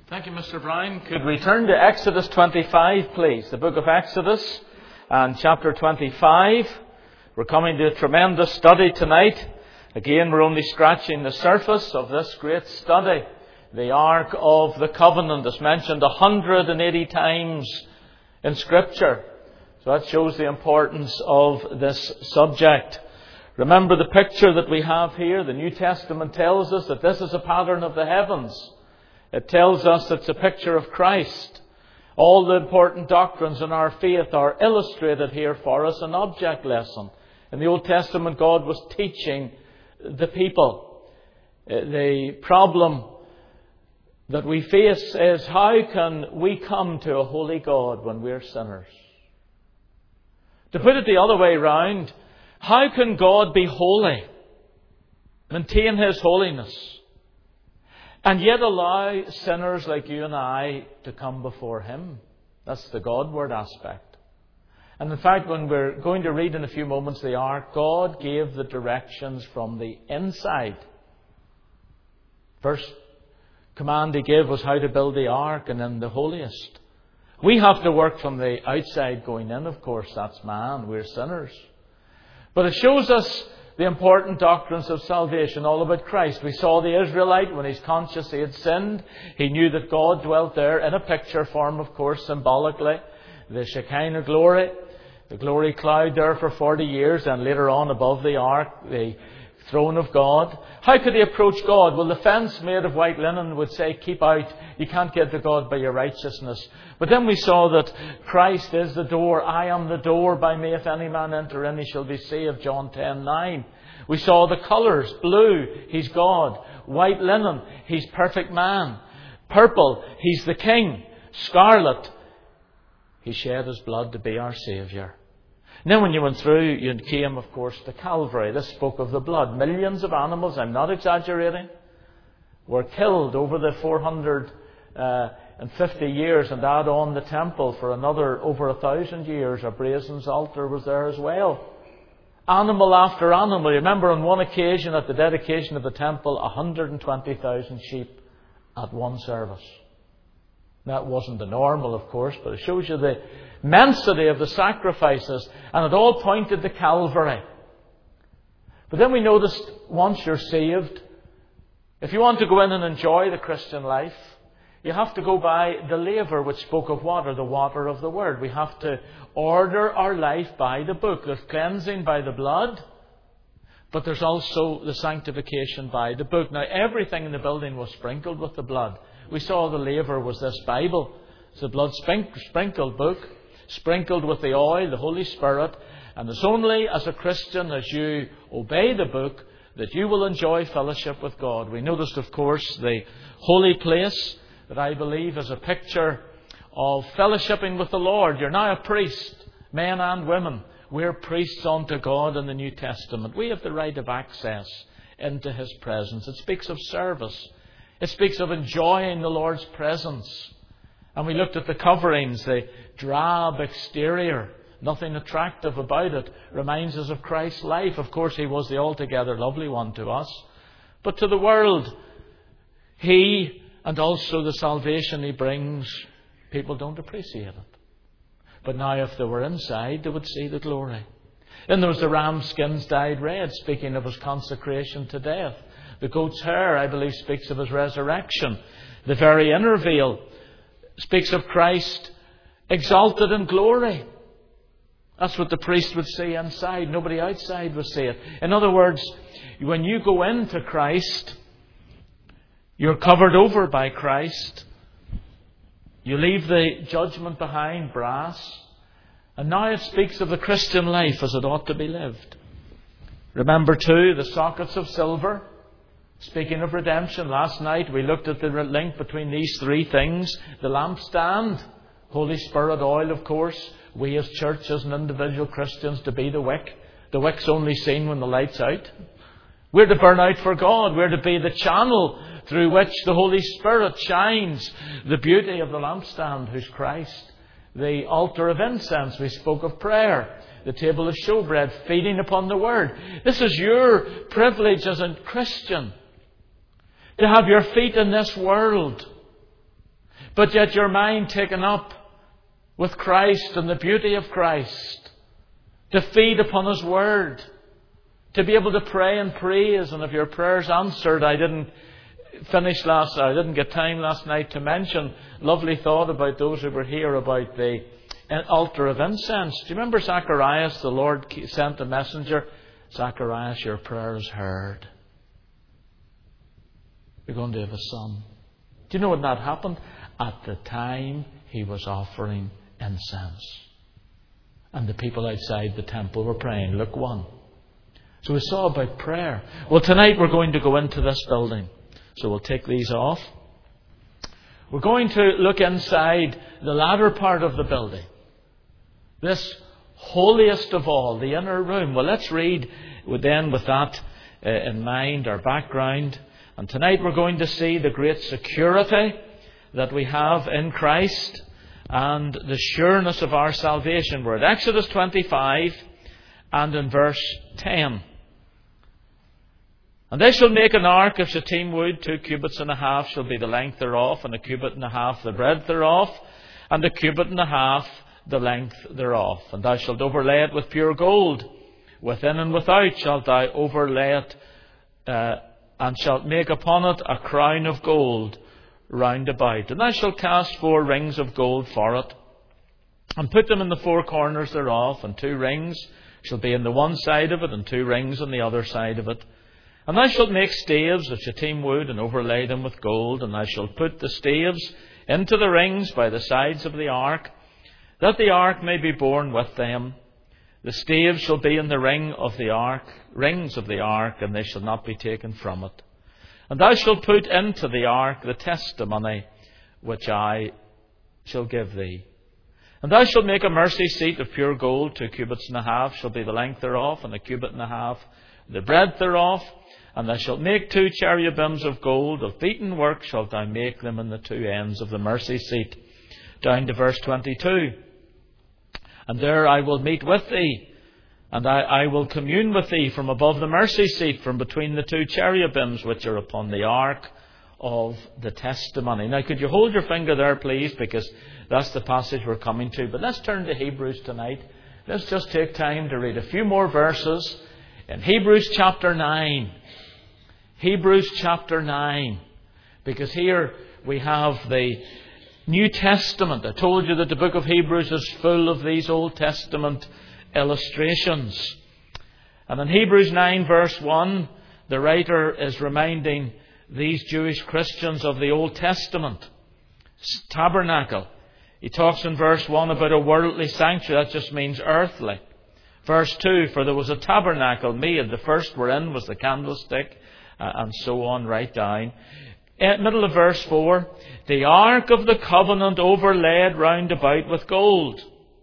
Thank you, Mr. Brown. Could we turn to Exodus 25, please? The book of Exodus and chapter 25. We're coming to a tremendous study tonight. Again, we're only scratching the surface of this great study. The Ark of the Covenant is mentioned 180 times in Scripture. So that shows the importance of this subject. Remember the picture that we have here. The New Testament tells us that this is a pattern of the heavens. It tells us it's a picture of Christ. All the important doctrines in our faith are illustrated here for us, an object lesson. In the Old Testament, God was teaching the people. The problem that we face is, how can we come to a holy God when we're sinners? To put it the other way round, how can God be holy, maintain His holiness, and yet allow sinners like you and I to come before Him? That's the Godward aspect. And in fact, when we're going to read in a few moments the Ark, God gave the directions from the inside. First command He gave was how to build the Ark and in the holiest. We have to work from the outside going in, of course. That's man. We're sinners. But it shows us the important doctrines of salvation, all about Christ. We saw the Israelite, when he's conscious he had sinned, he knew that God dwelt there in a picture form, of course, symbolically. The Shekinah glory, the glory cloud there for 40 years, and later on above the ark, the throne of God. How could he approach God? Well, the fence made of white linen would say, keep out. You can't get to God by your righteousness. But then we saw that Christ is the door. I am the door. By me, if any man enter in, he shall be saved. John 10:9. We saw the colours. Blue, He's God. White linen, He's perfect man. Purple, He's the King. Scarlet, He shed His blood to be our Saviour. Then when you went through, you came, of course, to Calvary. This spoke of the blood. Millions of animals, I'm not exaggerating, were killed over the 450 years, and add on the temple for another over 1,000 years. A brazen altar was there as well. Animal after animal. Remember on one occasion at the dedication of the temple, 120,000 sheep at one service. That wasn't the normal, of course, but it shows you the immensity of the sacrifices, and it all pointed to Calvary. But then we noticed, once you're saved, if you want to go in and enjoy the Christian life, you have to go by the laver, which spoke of water, the water of the Word. We have to order our life by the book. There's cleansing by the blood, but there's also the sanctification by the book. Now, everything in the building was sprinkled with the blood. We saw the laver was this Bible. It's a blood sprinkled book, sprinkled with the oil, the Holy Spirit. And it's only as a Christian, as you obey the book, that you will enjoy fellowship with God. We noticed, of course, the holy place, that I believe is a picture of fellowshipping with the Lord. You're now a priest, men and women. We're priests unto God in the New Testament. We have the right of access into His presence. It speaks of service. It speaks of enjoying the Lord's presence. And we looked at the coverings, the drab exterior, nothing attractive about it, reminds us of Christ's life. Of course, He was the altogether lovely one to us. But to the world, He, and also the salvation He brings, people don't appreciate it. But now if they were inside, they would see the glory. Then there was the ram skins dyed red, speaking of His consecration to death. The goat's hair, I believe, speaks of His resurrection. The very inner veil speaks of Christ exalted in glory. That's what the priest would see inside. Nobody outside would see it. In other words, when you go into Christ, you're covered over by Christ. You leave the judgment behind, brass. And now it speaks of the Christian life as it ought to be lived. Remember too, the sockets of silver. Speaking of redemption, last night we looked at the link between these three things. The lampstand, Holy Spirit oil, of course. We as churches and individual Christians to be the wick. The wick's only seen when the light's out. We're to burn out for God. We're to be the channel through which the Holy Spirit shines the beauty of the lampstand, who's Christ. The altar of incense, we spoke of prayer. The table of showbread, feeding upon the Word. This is your privilege as a Christian, to have your feet in this world, but yet your mind taken up with Christ and the beauty of Christ, to feed upon His Word, to be able to pray and praise, and if your prayers answered. I didn't get time last night to mention, lovely thought about those who were here about the altar of incense. Do you remember Zacharias? The Lord sent a messenger. Zacharias, your prayer is heard. You're going to have a son. Do you know when that happened? At the time he was offering incense. And the people outside the temple were praying. Luke 1. So we saw about prayer. Well, tonight we're going to go into this building. So we'll take these off. We're going to look inside the latter part of the building. This holiest of all, the inner room. Well, let's read then with that in mind, our background. And tonight we're going to see the great security that we have in Christ and the sureness of our salvation. We're at Exodus 25 and in verse 10. And they shall make an ark of shittim wood, 2 cubits and a half shall be the length thereof, and 1 cubit and a half the breadth thereof, and 1 cubit and a half the length thereof. And thou shalt overlay it with pure gold. Within and without shalt thou overlay it, and shalt make upon it a crown of gold round about. And thou shalt cast 4 rings of gold for it, and put them in the 4 corners thereof, and 2 rings shall be in the one side of it, and 2 rings on the other side of it. And thou shalt make staves of shittim wood, and overlay them with gold, and thou shalt put the staves into the rings by the sides of the ark, that the ark may be borne with them. The staves shall be in the rings of the ark, and they shall not be taken from it. And thou shalt put into the ark the testimony which I shall give thee. And thou shalt make a mercy seat of pure gold, 2 cubits and a half shall be the length thereof, and 1 cubit and a half the breadth thereof. And thou shalt make 2 cherubims of gold, of beaten work shalt thou make them in the 2 ends of the mercy seat. Down to verse 22. And there I will meet with thee, and I will commune with thee from above the mercy seat, from between the 2 cherubims which are upon the ark of the testimony. Now, could you hold your finger there, please, because that's the passage we're coming to. But let's turn to Hebrews tonight. Let's just take time to read a few more verses in Hebrews chapter 9. Hebrews chapter 9. Because here we have the New Testament. I told you that the book of Hebrews is full of these Old Testament illustrations. And in Hebrews 9 verse 1, the writer is reminding these Jewish Christians of the Old Testament tabernacle. He talks in verse 1 about a worldly sanctuary. That just means earthly. Verse 2, for there was a tabernacle made. The first wherein was the candlestick, and so on right down. Middle of verse 4, the ark of the covenant overlaid round about with gold.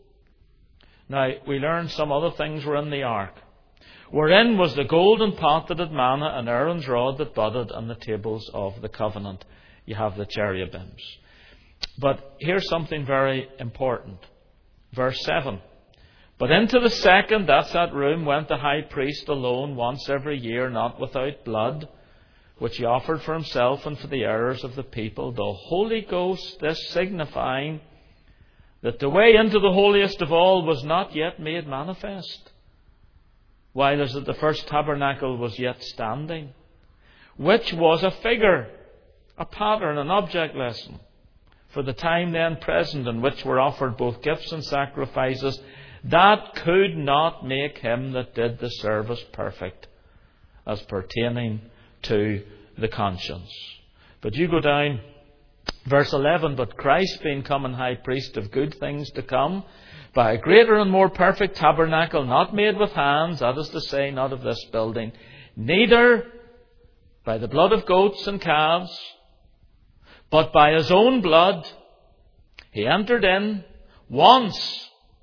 Now, we learned some other things were in the ark. Wherein was the golden pot that had manna, and Aaron's rod that budded, and the tables of the covenant. You have the cherubims. But here's something very important. Verse 7. But into the second, that's that room, went the high priest alone once every year, not without blood, which he offered for himself and for the errors of the people. The Holy Ghost, this signifying that the way into the holiest of all was not yet made manifest, while as the first tabernacle was yet standing, which was a figure, a pattern, an object lesson, for the time then present, in which were offered both gifts and sacrifices, that could not make him that did the service perfect, as pertaining to the conscience. But you go down, verse 11, but Christ being come and high priest of good things to come, by a greater and more perfect tabernacle, not made with hands, that is to say, not of this building, neither by the blood of goats and calves, but by his own blood, he entered in once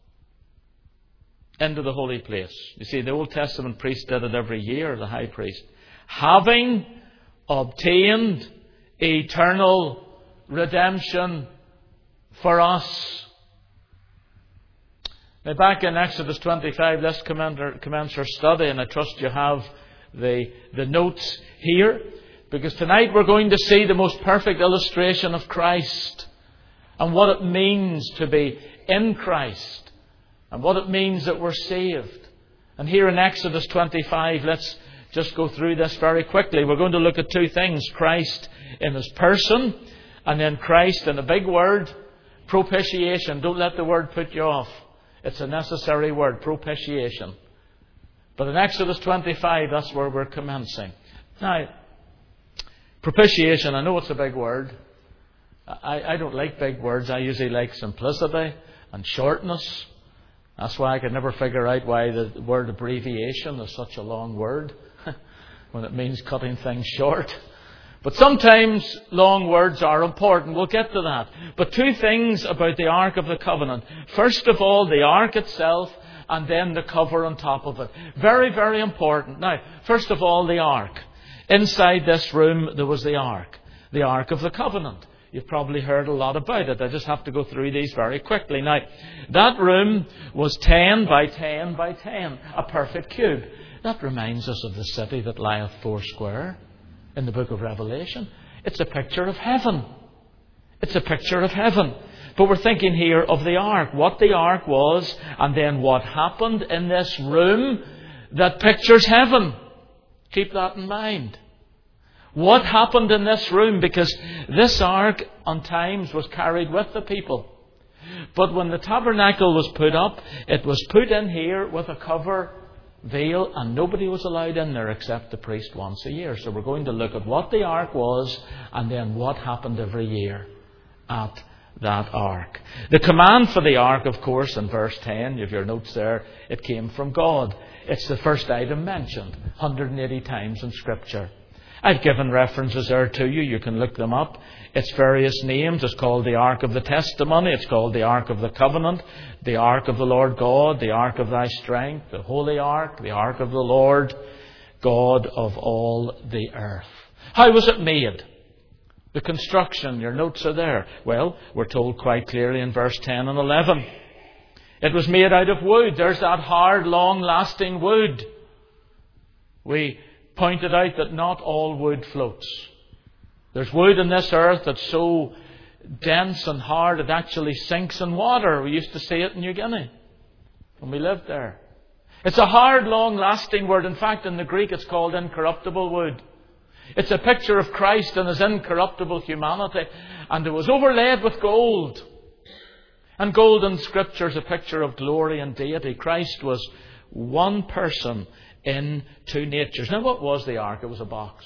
into the holy place. You see, the Old Testament priest did it every year, the high priest. Having obtained eternal redemption for us. Now, back in Exodus 25, let's commence our study, and I trust you have the notes here, because tonight we're going to see the most perfect illustration of Christ and what it means to be in Christ and what it means that we're saved. And here in Exodus 25, let's just go through this very quickly. We're going to look at two things: Christ in His person, and then Christ in a big word, propitiation. Don't let the word put you off. It's a necessary word, propitiation. But in Exodus 25, that's where we're commencing. Now, propitiation, I know it's a big word. I don't like big words. I usually like simplicity and shortness. That's why I could never figure out why the word abbreviation is such a long word when it means cutting things short. But sometimes long words are important. We'll get to that. But two things about the Ark of the Covenant. First of all, the Ark itself, and then the cover on top of it. Very, very important. Now, first of all, the Ark. Inside this room, there was the Ark of the Covenant. You've probably heard a lot about it. I just have to go through these very quickly. Now, that room was 10 by 10 by 10, a perfect cube. That reminds us of the city that lieth foursquare in the book of Revelation. It's a picture of heaven. It's a picture of heaven. But we're thinking here of the Ark, what the Ark was, and then what happened in this room that pictures heaven. Keep that in mind. What happened in this room? Because this Ark, on times, was carried with the people. But when the tabernacle was put up, it was put in here with a cover veil, and nobody was allowed in there except the priest once a year. So we're going to look at what the Ark was, and then what happened every year at that Ark. The command for the Ark, of course, in verse 10, you have your notes there, it came from God. It's the first item mentioned 180 times in Scripture. I've given references there to you. You can look them up. It's various names. It's called the Ark of the Testimony. It's called the Ark of the Covenant, the Ark of the Lord God, the Ark of Thy Strength, the Holy Ark, the Ark of the Lord, God of all the earth. How was it made? The construction, your notes are there. Well, we're told quite clearly in verse 10 and 11. It was made out of wood. There's that hard, long-lasting wood. We pointed out that not all wood floats. There's wood in this earth that's so dense and hard it actually sinks in water. We used to see it in New Guinea when we lived there. It's a hard, long-lasting word. In fact, in the Greek it's called incorruptible wood. It's a picture of Christ and His incorruptible humanity. And it was overlaid with gold. And gold in Scripture is a picture of glory and deity. Christ was one person in two natures. Now, what was the Ark? It was a box.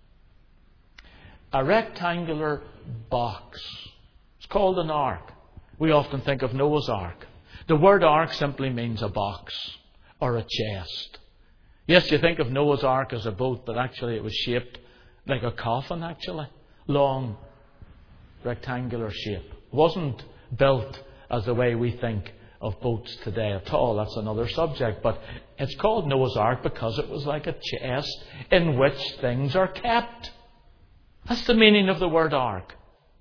A rectangular box. It's called an Ark. We often think of Noah's Ark. The word Ark simply means a box or a chest. Yes, you think of Noah's Ark as a boat, but actually it was shaped like a coffin, actually. Long, rectangular shape. It wasn't built as the way we think of boats today at all. That's another subject. But it's called Noah's Ark because it was like a chest in which things are kept. That's the meaning of the word Ark.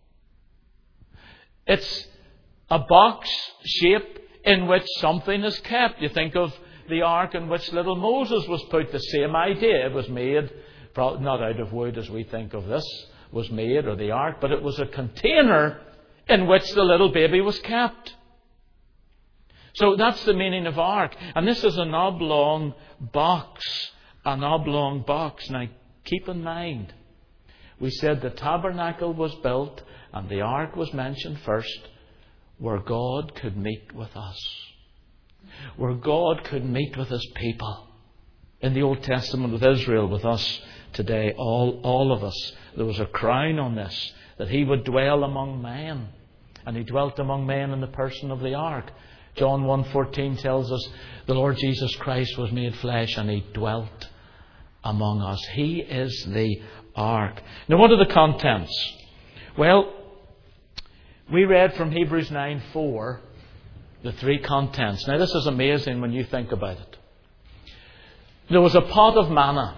It's a box shape in which something is kept. You think of the ark in which little Moses was put. The same idea. It was made, not out of wood as we think of this was made, or the ark, but it was a container in which the little baby was kept. So that's the meaning of ark. And this is an oblong box. An oblong box. Now, keep in mind, we said the tabernacle was built and the ark was mentioned first, where God could meet with us. Where God could meet with His people. In the Old Testament with Israel, with us today, all of us, there was a crown on this, that He would dwell among men. And He dwelt among men in the person of the ark. John 1:14 tells us the Lord Jesus Christ was made flesh and He dwelt among us. He is the ark. Now, what are the contents? Well, we read from Hebrews 9:4 the three contents. Now, this is amazing when you think about it. There was a pot of manna.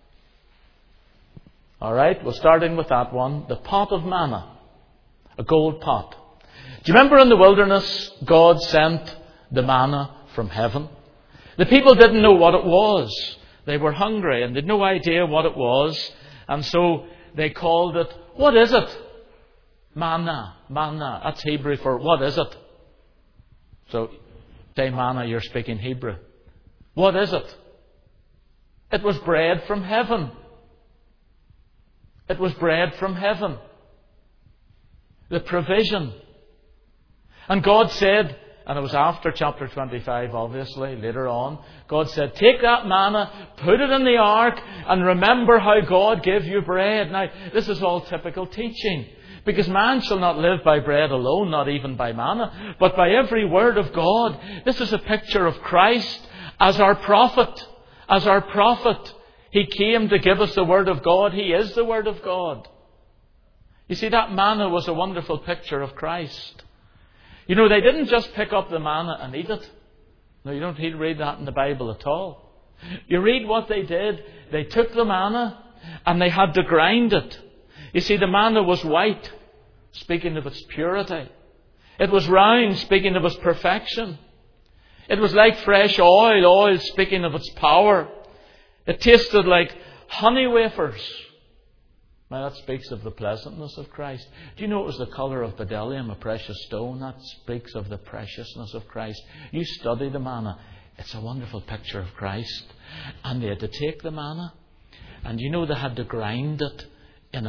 All right, we're starting with that one. The pot of manna. A gold pot. Do you remember in the wilderness, God sent the manna from heaven? The people didn't know what it was. They were hungry and they had no idea what it was. And so they called it, what is it? Manna. Manna. That's Hebrew for what is it? So, say manna, you're speaking Hebrew. What is it? It was bread from heaven. It was bread from heaven. The provision. And God said, and it was after chapter 25, obviously, later on, God said, take that manna, put it in the ark, and remember how God gave you bread. Now, this is all typical teaching. Because man shall not live by bread alone, not even by manna, but by every word of God. This is a picture of Christ as our prophet. As our prophet. He came to give us the Word of God. He is the Word of God. You see, that manna was a wonderful picture of Christ. You know, they didn't just pick up the manna and eat it. No, you don't read that in the Bible at all. You read what they did. They took the manna and they had to grind it. You see, the manna was white, speaking of its purity. It was round, speaking of its perfection. It was like fresh oil, speaking of its power. It tasted like honey wafers. Now that speaks of the pleasantness of Christ. Do you know it was the colour of bdellium, a precious stone? That speaks of the preciousness of Christ. You study the manna. It's a wonderful picture of Christ. And they had to take the manna. And you know they had to grind it in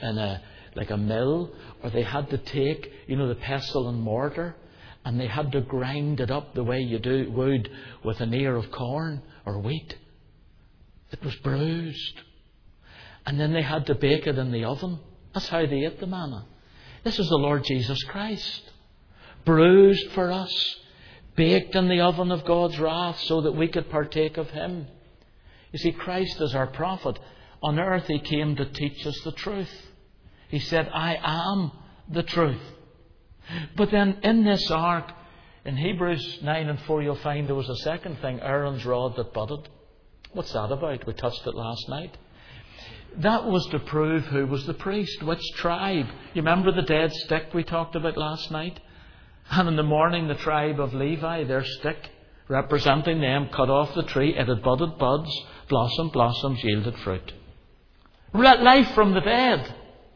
a mill, or they had to take, the pestle and mortar, and they had to grind it up the way you would with an ear of corn or wheat. It was bruised. And then they had to bake it in the oven. That's how they ate the manna. This is the Lord Jesus Christ. Bruised for us. Baked in the oven of God's wrath so that we could partake of Him. You see, Christ is our prophet. On earth He came to teach us the truth. He said, I am the truth. But then in this ark, in Hebrews 9:4, you'll find there was a second thing, Aaron's rod that budded. What's that about? We touched it last night. That was to prove who was the priest, which tribe. You remember the dead stick we talked about last night? And in the morning, the tribe of Levi, their stick, representing them, cut off the tree. It had budded buds, blossoms, yielded fruit. Life from the dead.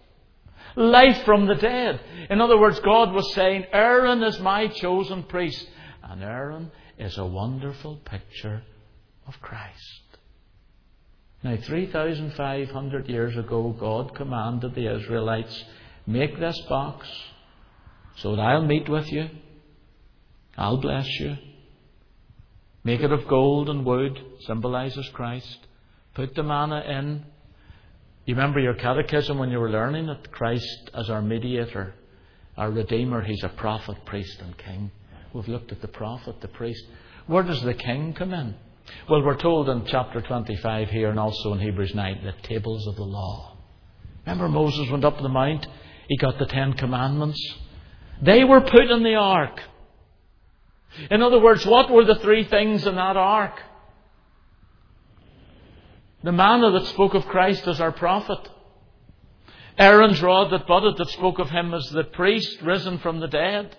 Life from the dead. In other words, God was saying, Aaron is my chosen priest. And Aaron is a wonderful picture of Christ. Now, 3,500 years ago, God commanded the Israelites, make this box so that I'll meet with you. I'll bless you. Make it of gold and wood, symbolizes Christ. Put the manna in. You remember your catechism when you were learning it? Christ as our mediator, our Redeemer. He's a prophet, priest and king. We've looked at the prophet, the priest. Where does the king come in? Well, we're told in chapter 25 here and also in Hebrews 9, the tables of the law. Remember Moses went up the mount? He got the 10 Commandments. They were put in the ark. In other words, what were the 3 things in that ark? The manna that spoke of Christ as our prophet. Aaron's rod that budded, that spoke of Him as the priest risen from the dead.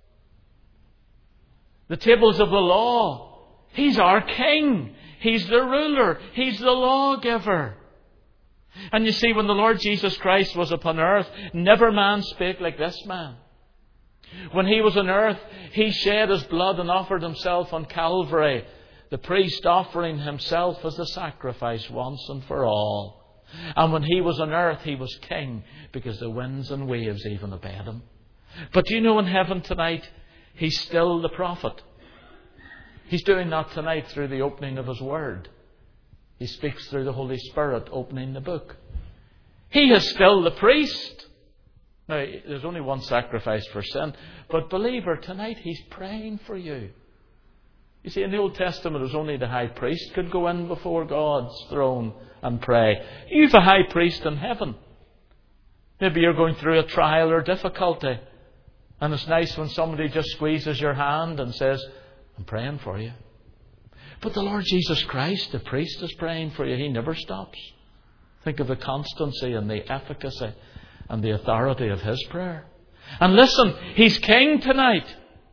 The tables of the law. He's our king. He's the ruler. He's the lawgiver. And you see, when the Lord Jesus Christ was upon earth, never man spake like this man. When He was on earth, He shed His blood and offered Himself on Calvary. The priest offering Himself as a sacrifice once and for all. And when He was on earth, He was king, because the winds and waves even obeyed Him. But do you know, in heaven tonight, He's still the prophet. He's doing that tonight through the opening of His Word. He speaks through the Holy Spirit opening the book. He is still the priest. Now, there's only one sacrifice for sin. But believer, tonight He's praying for you. You see, in the Old Testament, it was only the high priest could go in before God's throne and pray. You've a high priest in heaven. Maybe you're going through a trial or difficulty. And it's nice when somebody just squeezes your hand and says, I'm praying for you. But the Lord Jesus Christ, the priest, is praying for you. He never stops. Think of the constancy and the efficacy and the authority of His prayer. And listen, He's king tonight.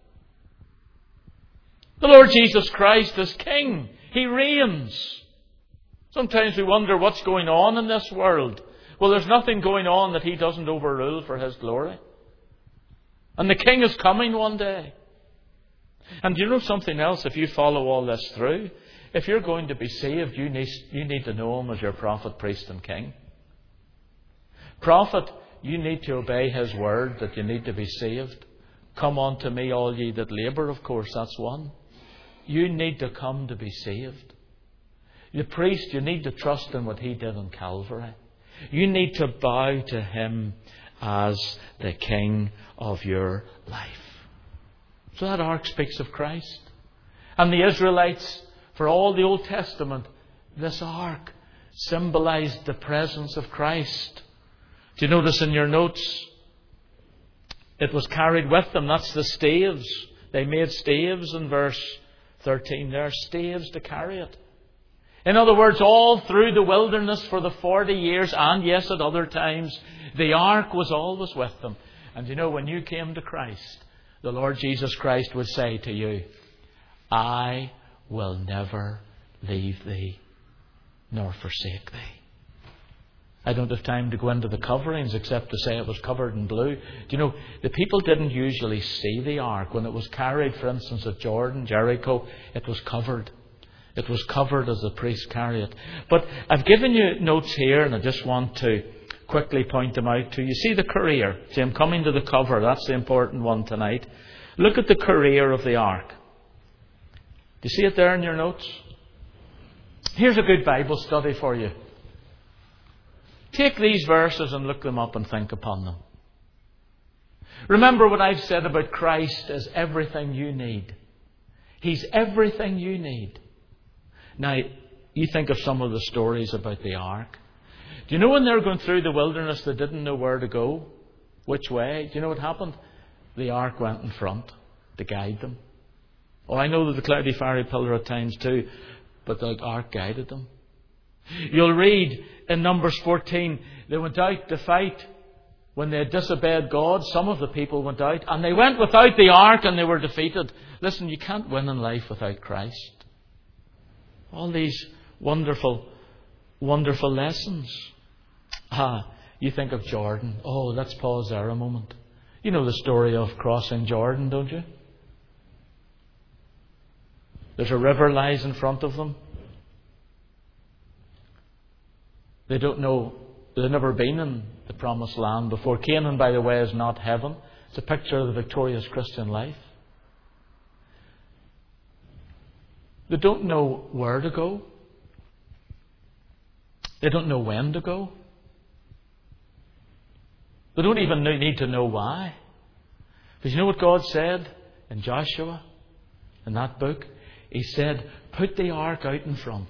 The Lord Jesus Christ is king. He reigns. Sometimes we wonder what's going on in this world. Well, there's nothing going on that He doesn't overrule for His glory. And the King is coming one day. And do you know something else? If you follow all this through, if you're going to be saved, you need to know Him as your prophet, priest and king. Prophet, you need to obey His word that you need to be saved. Come unto me, all ye that labour, of course, that's one. You need to come to be saved. The priest, you need to trust in what He did on Calvary. You need to bow to Him as the King of your life. So that ark speaks of Christ. And the Israelites, for all the Old Testament, this ark symbolised the presence of Christ. Do you notice in your notes? It was carried with them. That's the staves. They made staves in verse 13 there. Staves to carry it. In other words, all through the wilderness for the 40 years, and yes, at other times, the ark was always with them. And you know, when you came to Christ, the Lord Jesus Christ would say to you, I will never leave thee nor forsake thee. I don't have time to go into the coverings except to say it was covered in blue. Do you know, the people didn't usually see the ark. When it was carried, for instance, at Jordan, Jericho, it was covered. It was covered as the priests carry it. But I've given you notes here, and I just want to quickly point them out to you. See the career. See, I'm coming to the cover. That's the important one tonight. Look at the career of the ark. Do you see it there in your notes? Here's a good Bible study for you. Take these verses and look them up and think upon them. Remember what I've said about Christ as everything you need. He's everything you need. Now, you think of some of the stories about the ark. Do you know when they were going through the wilderness, they didn't know where to go? Which way? Do you know what happened? The ark went in front to guide them. Oh, I know that the cloudy fiery pillar at times too, but the ark guided them. You'll read in Numbers 14, they went out to fight. When they had disobeyed God, some of the people went out, and they went without the ark and they were defeated. Listen, you can't win in life without Christ. All these wonderful, wonderful lessons. You think of Jordan. Oh, let's pause there a moment. You know the story of crossing Jordan, don't you? There's a river lies in front of them. They don't know, they've never been in the promised land before. Canaan, by the way, is not heaven. It's a picture of the victorious Christian life. They don't know where to go. They don't know when to go. They don't even need to know why. Because you know what God said in Joshua, in that book? He said, put the ark out in front.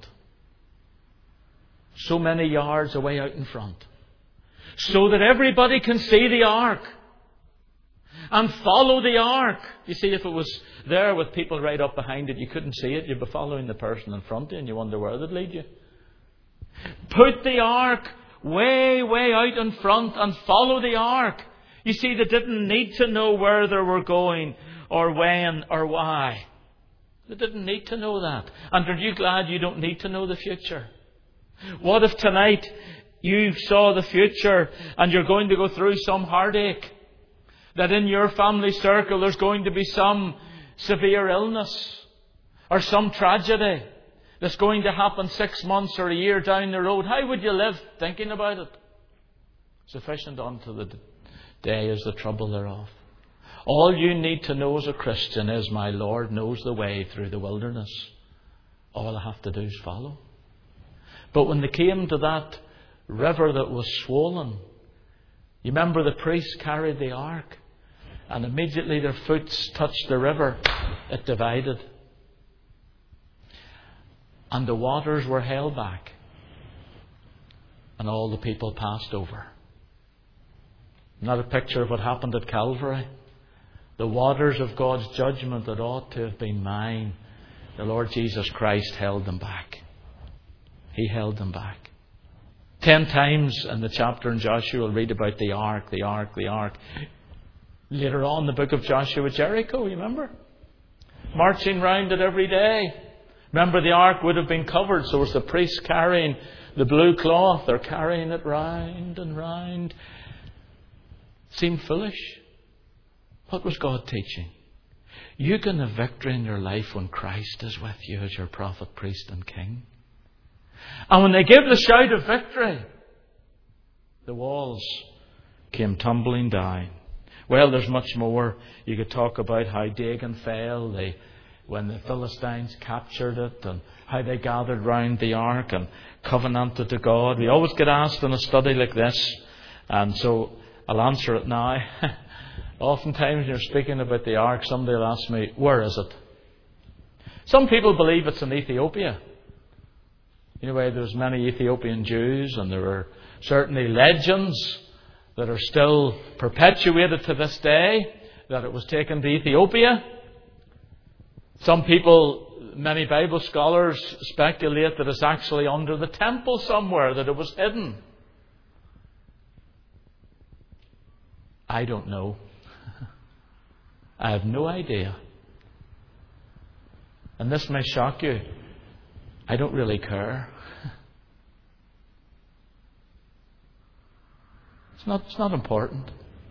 So many yards away out in front. So that everybody can see the ark. And follow the ark. You see, if it was there with people right up behind it, you couldn't see it. You'd be following the person in front of you and you wonder where they'd lead you. Put the ark way, way out in front and follow the ark. You see, they didn't need to know where they were going or when or why. They didn't need to know that. And are you glad you don't need to know the future? What if tonight you saw the future and you're going to go through some heartache? That in your family circle there's going to be some severe illness or some tragedy that's going to happen 6 months or a year down the road. How would you live thinking about it? Sufficient unto the day is the trouble thereof. All you need to know as a Christian is my Lord knows the way through the wilderness. All I have to do is follow. But when they came to that river that was swollen, you remember the priests carried the ark, and immediately their foot touched the river, it divided. And the waters were held back, and all the people passed over. Not a picture of what happened at Calvary. The waters of God's judgment that ought to have been mine, the Lord Jesus Christ held them back. He held them back. 10 times in the chapter in Joshua we'll read about the ark, the ark, the ark. Later on, the book of Joshua, Jericho, you remember? Marching round it every day. Remember, the ark would have been covered, so it's the priests carrying the blue cloth. They're carrying it round and round. Seemed foolish. What was God teaching? You can have victory in your life when Christ is with you as your prophet, priest and king. And when they give the shout of victory, the walls came tumbling down. Well, there's much more. You could talk about how Dagon fell, when the Philistines captured it, and how they gathered round the ark and covenanted to God. We always get asked in a study like this, and so I'll answer it now. Oftentimes when you're speaking about the ark, somebody will ask me, where is it? Some people believe it's in Ethiopia. You know, there's many Ethiopian Jews, and there are certainly legends that are still perpetuated to this day, that it was taken to Ethiopia. Some people, many Bible scholars, speculate that it's actually under the temple somewhere, that it was hidden. I don't know. I have no idea. And this may shock you. I don't really care. It's not important.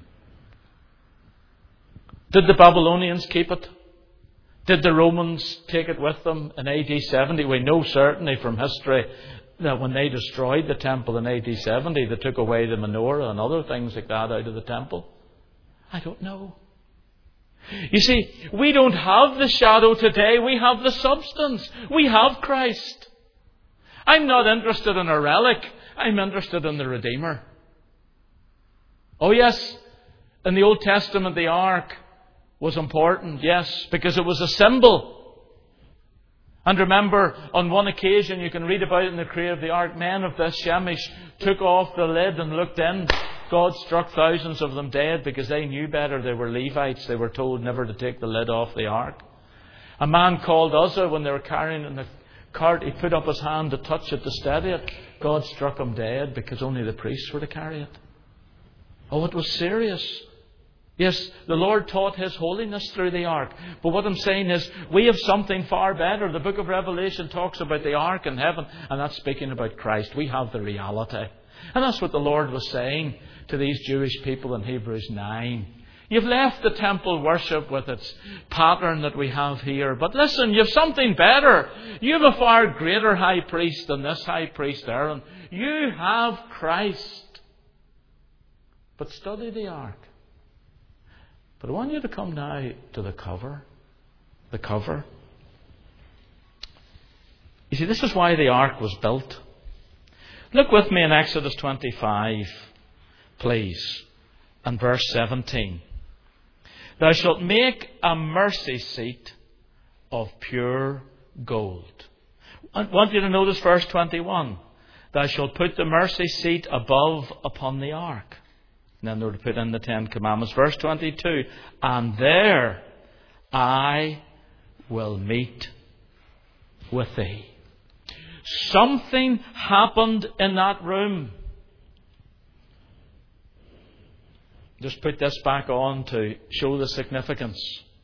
Did the Babylonians keep it? Did the Romans take it with them in AD 70? We know certainly from history that when they destroyed the temple in AD 70, they took away the menorah and other things like that out of the temple. I don't know. You see, we don't have the shadow today. We have the substance. We have Christ. I'm not interested in a relic. I'm interested in the Redeemer. Oh yes, in the Old Testament the ark was important, yes, because it was a symbol. And remember, on one occasion, you can read about it in the creation of the ark, men of this Shemish took off the lid and looked in. God struck thousands of them dead because they knew better. They were Levites. They were told never to take the lid off the ark. A man called Uzzah, when they were carrying it in the cart, he put up his hand to touch it, to steady it. God struck him dead because only the priests were to carry it. Oh, it was serious. Yes, the Lord taught His holiness through the ark. But what I'm saying is, we have something far better. The book of Revelation talks about the ark in heaven, and that's speaking about Christ. We have the reality. And that's what the Lord was saying to these Jewish people in Hebrews 9. You've left the temple worship with its pattern that we have here. But listen, you've something better. You have a far greater high priest than this high priest Aaron. You have Christ. But study the ark. But I want you to come now to the cover. The cover. You see, this is why the ark was built. Look with me in Exodus 25, please, and verse 17. Thou shalt make a mercy seat of pure gold. I want you to notice verse 21. Thou shalt put the mercy seat above upon the ark. And then they were to put in the 10 Commandments. Verse 22. And there I will meet with thee. Something happened in that room. Just put this back on to show the significance.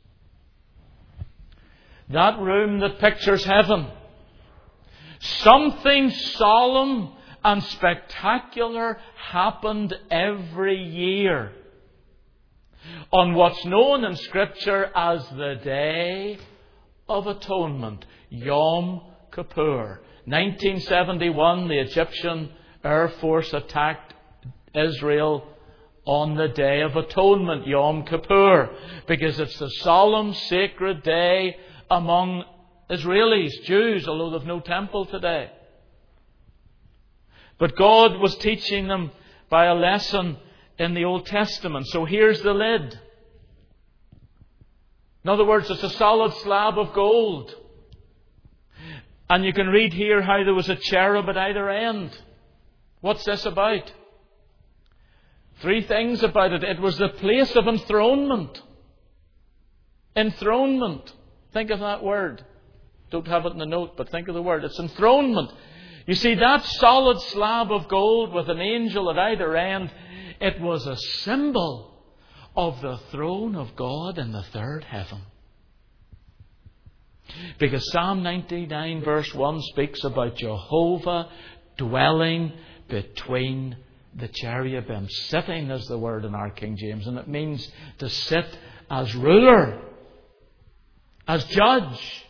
That room that pictures heaven. Something solemn and spectacular happened every year on what's known in Scripture as the Day of Atonement, Yom Kippur. 1971, the Egyptian Air Force attacked Israel on the Day of Atonement, Yom Kippur, because it's the solemn, sacred day among Israelis, Jews, although they've no temple today. But God was teaching them by a lesson in the Old Testament. So here's the lid. In other words, it's a solid slab of gold. And you can read here how there was a cherub at either end. What's this about? 3 things about it. It was the place of enthronement. Enthronement. Think of that word. Don't have it in the note, but think of the word. It's enthronement. You see, that solid slab of gold with an angel at either end, it was a symbol of the throne of God in the third heaven. Because Psalm 99 verse 1 speaks about Jehovah dwelling between the cherubim. Sitting is the word in our King James, and it means to sit as ruler, as judge.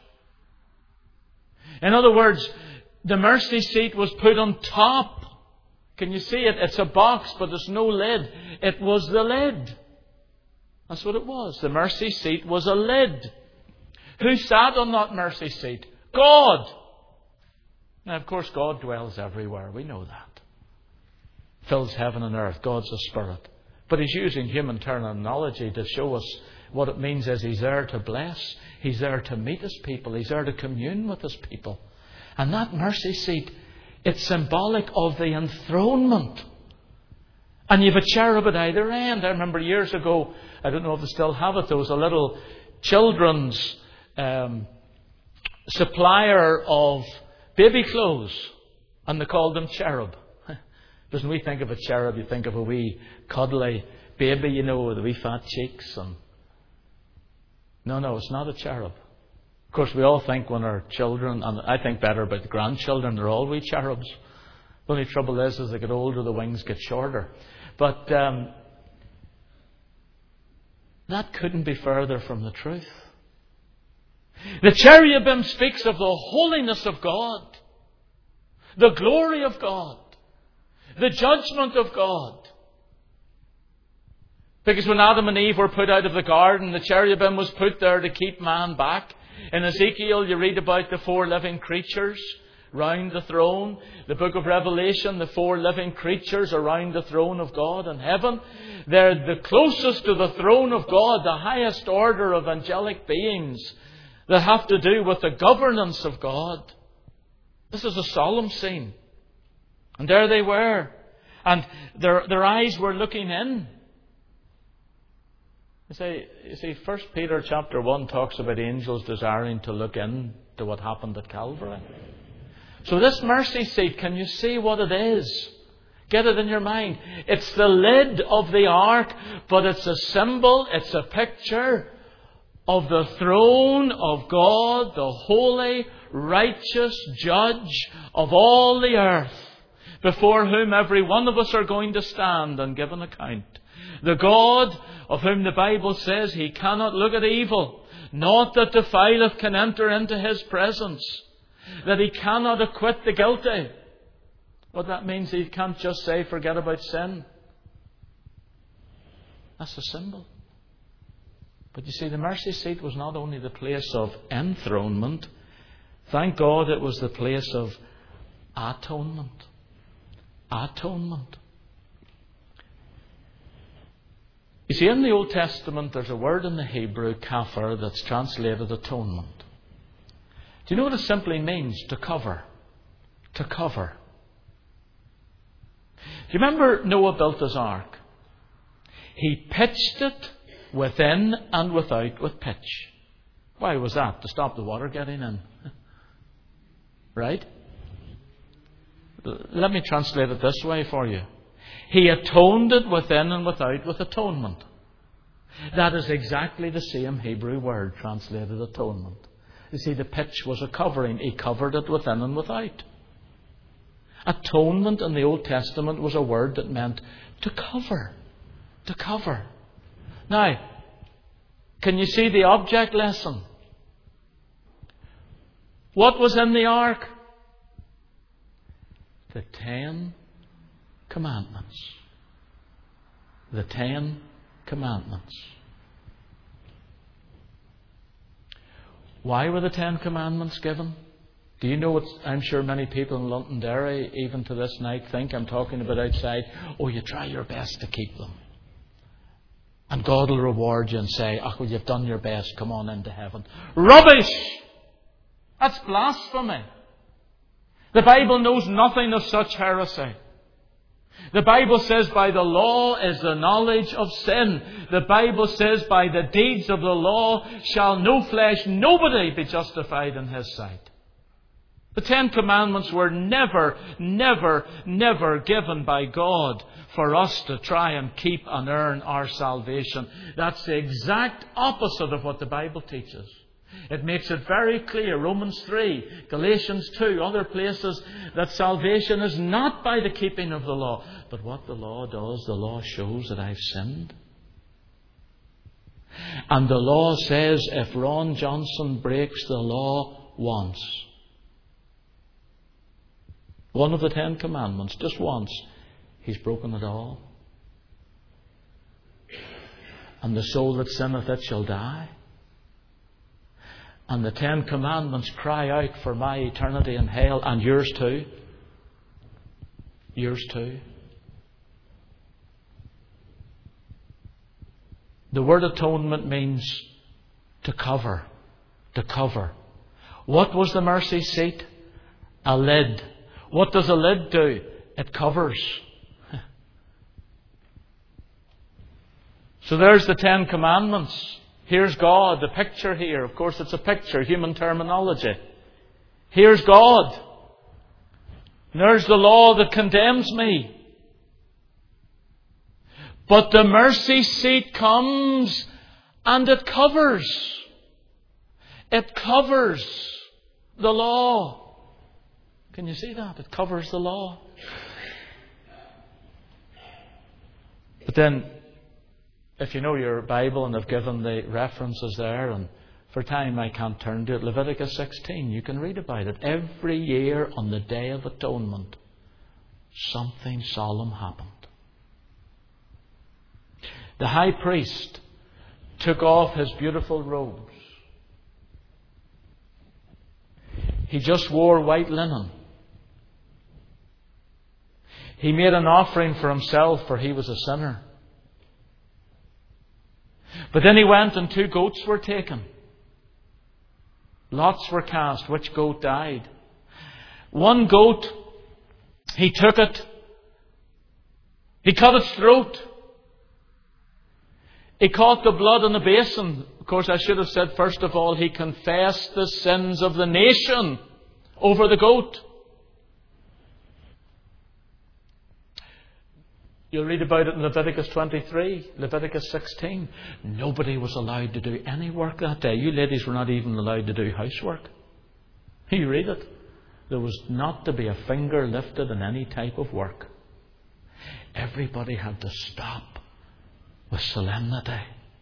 In other words, the mercy seat was put on top. Can you see it? It's a box, but there's no lid. It was the lid. That's what it was. The mercy seat was a lid. Who sat on that mercy seat? God. Now, of course, God dwells everywhere. We know that. Fills heaven and earth. God's a spirit. But He's using human terminology to show us what it means is He's there to bless. He's there to meet His people. He's there to commune with His people. And that mercy seat, it's symbolic of the enthronement. And you've a cherub at either end. I remember years ago, I don't know if they still have it, there was a little children's supplier of baby clothes. And they called them cherub. Because when we think of a cherub, you think of a wee cuddly baby, you know, with the wee fat cheeks. And no, it's not a cherub. Of course, we all think when our children, and I think better about the grandchildren, they're all wee cherubs. The only trouble is, as they get older, the wings get shorter. But that couldn't be further from the truth. The cherubim speaks of the holiness of God, the glory of God, the judgment of God. Because when Adam and Eve were put out of the garden, the cherubim was put there to keep man back. In Ezekiel, you read about the 4 living creatures round the throne. The book of Revelation, the 4 living creatures around the throne of God in heaven. They're the closest to the throne of God, the highest order of angelic beings that have to do with the governance of God. This is a solemn scene. And there they were. And their eyes were looking in. You see, 1 Peter chapter 1 talks about angels desiring to look in to what happened at Calvary. So this mercy seat, can you see what it is? Get it in your mind. It's the lid of the ark, but it's a symbol, it's a picture of the throne of God, the holy, righteous judge of all the earth, before whom every one of us are going to stand and give an account. The God of whom the Bible says He cannot look at evil, not that defileth can enter into His presence, that He cannot acquit the guilty. What that means, He can't just say, forget about sin. That's a symbol. But you see, the mercy seat was not only the place of enthronement. Thank God it was the place of atonement. Atonement. You see, in the Old Testament, there's a word in the Hebrew, kafar, that's translated atonement. Do you know what it simply means? To cover. To cover. Do you remember Noah built his ark? He pitched it within and without with pitch. Why was that? To stop the water getting in. Right? Let me translate it this way for you. He atoned it within and without with atonement. That is exactly the same Hebrew word translated atonement. You see, the pitch was a covering. He covered it within and without. Atonement in the Old Testament was a word that meant to cover. To cover. Now, can you see the object lesson? What was in the ark? The 10 Commandments. The 10 Commandments. Why were the 10 Commandments given? Do you know what I'm sure many people in Londonderry, even to this night, think I'm talking about outside? Oh, you try your best to keep them. And God will reward you and say, oh, well, you've done your best, come on into heaven. Rubbish! That's blasphemy. The Bible knows nothing of such heresy. The Bible says by the law is the knowledge of sin. The Bible says by the deeds of the law shall no flesh, nobody be justified in His sight. The 10 Commandments were never given by God for us to try and keep and earn our salvation. That's the exact opposite of what the Bible teaches. It makes it very clear, Romans 3, Galatians 2, other places, that salvation is not by the keeping of the law. But what the law does, the law shows that I've sinned. And the law says if Ron Johnson breaks the law once, one of the 10 Commandments, just once, he's broken it all. And the soul that sinneth it shall die. And the 10 Commandments cry out for my eternity in hell, and yours too. Yours too. The word atonement means to cover. To cover. What was the mercy seat? A lid. What does a lid do? It covers. So there's the 10 Commandments. Here's God, the picture here. Of course, it's a picture, human terminology. Here's God. And there's the law that condemns me. But the mercy seat comes and it covers. It covers the law. Can you see that? It covers the law. But then, if you know your Bible, and I've given the references there, and for time I can't turn to it, Leviticus 16, you can read about it. Every year on the Day of Atonement, something solemn happened. The high priest took off his beautiful robes. He just wore white linen. He made an offering for himself, for he was a sinner. But then he went and 2 goats were taken. Lots were cast. Which goat died? One goat, he took it. He cut its throat. He caught the blood in the basin. Of course, I should have said, first of all, he confessed the sins of the nation over the goat. You'll read about it in Leviticus 23, Leviticus 16. Nobody was allowed to do any work that day. You ladies were not even allowed to do housework. You read it. There was not to be a finger lifted in any type of work. Everybody had to stop with solemnity.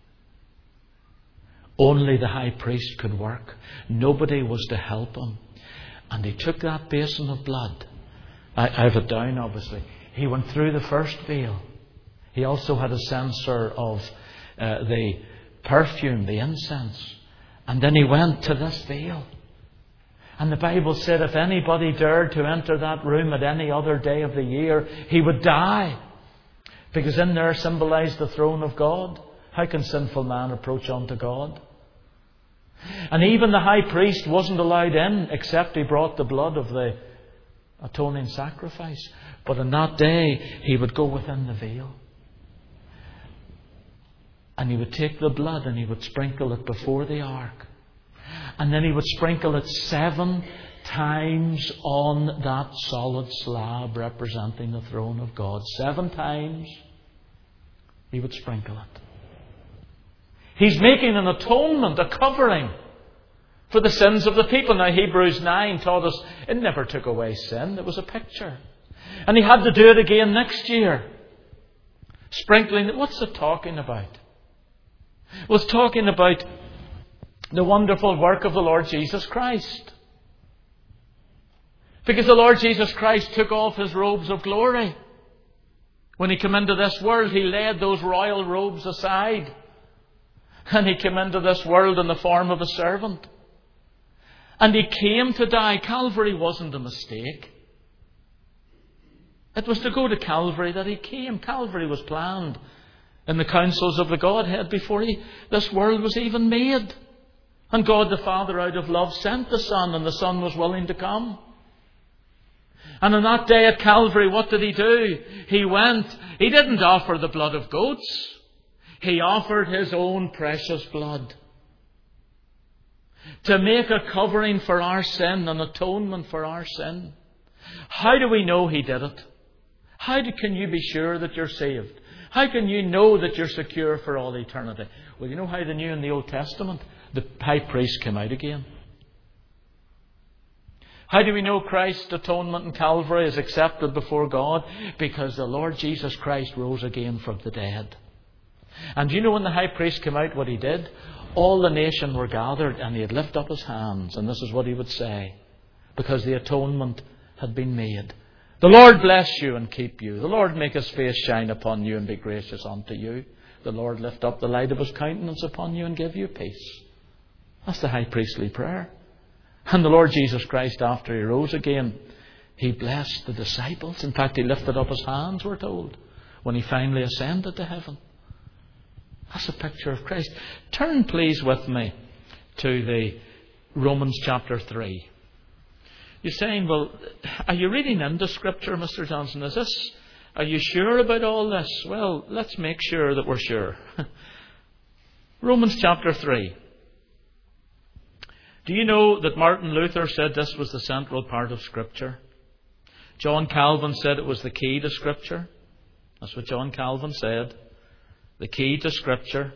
Only the high priest could work. Nobody was to help him. And he took that basin of blood. I have it down, obviously. He went through the first veil. He also had a censer of the perfume, the incense. And then he went to this veil. And the Bible said if anybody dared to enter that room at any other day of the year, he would die. Because in there symbolized the throne of God. How can sinful man approach unto God? And even the high priest wasn't allowed in except he brought the blood of the atoning sacrifice. But on that day, he would go within the veil. And he would take the blood and he would sprinkle it before the ark. And then he would sprinkle it 7 times on that solid slab representing the throne of God. 7 times he would sprinkle it. He's making an atonement, a covering for the sins of the people. Now Hebrews 9 taught us it never took away sin. It was a picture. And he had to do it again next year. Sprinkling it. What's it talking about? Well, it's talking about the wonderful work of the Lord Jesus Christ. Because the Lord Jesus Christ took off his robes of glory. When he came into this world, he laid those royal robes aside. And he came into this world in the form of a servant. And he came to die. Calvary wasn't a mistake. It was to go to Calvary that he came. Calvary was planned in the councils of the Godhead before this world was even made. And God the Father, out of love, sent the Son, and the Son was willing to come. And on that day at Calvary, what did he do? He went. He didn't offer the blood of goats. He offered his own precious blood to make a covering for our sin, an atonement for our sin. How do we know he did it? How can you be sure that you're saved? How can you know that you're secure for all eternity? Well, you know how they knew in the Old Testament? The high priest came out again. How do we know Christ's atonement in Calvary is accepted before God? Because the Lord Jesus Christ rose again from the dead. And you know when the high priest came out what he did? All the nation were gathered and he'd lift up his hands. And this is what he would say. Because the atonement had been made. The Lord bless you and keep you. The Lord make his face shine upon you and be gracious unto you. The Lord lift up the light of his countenance upon you and give you peace. That's the high priestly prayer. And the Lord Jesus Christ, after he rose again, he blessed the disciples. In fact, he lifted up his hands, we're told, when he finally ascended to heaven. That's a picture of Christ. Turn, please, with me to the Romans chapter 3. You're saying, well, are you reading into Scripture, Mr. Johnson? Are you sure about all this? Well, let's make sure that we're sure. Romans chapter 3. Do you know that Martin Luther said this was the central part of Scripture? John Calvin said it was the key to Scripture. That's what John Calvin said. The key to Scripture.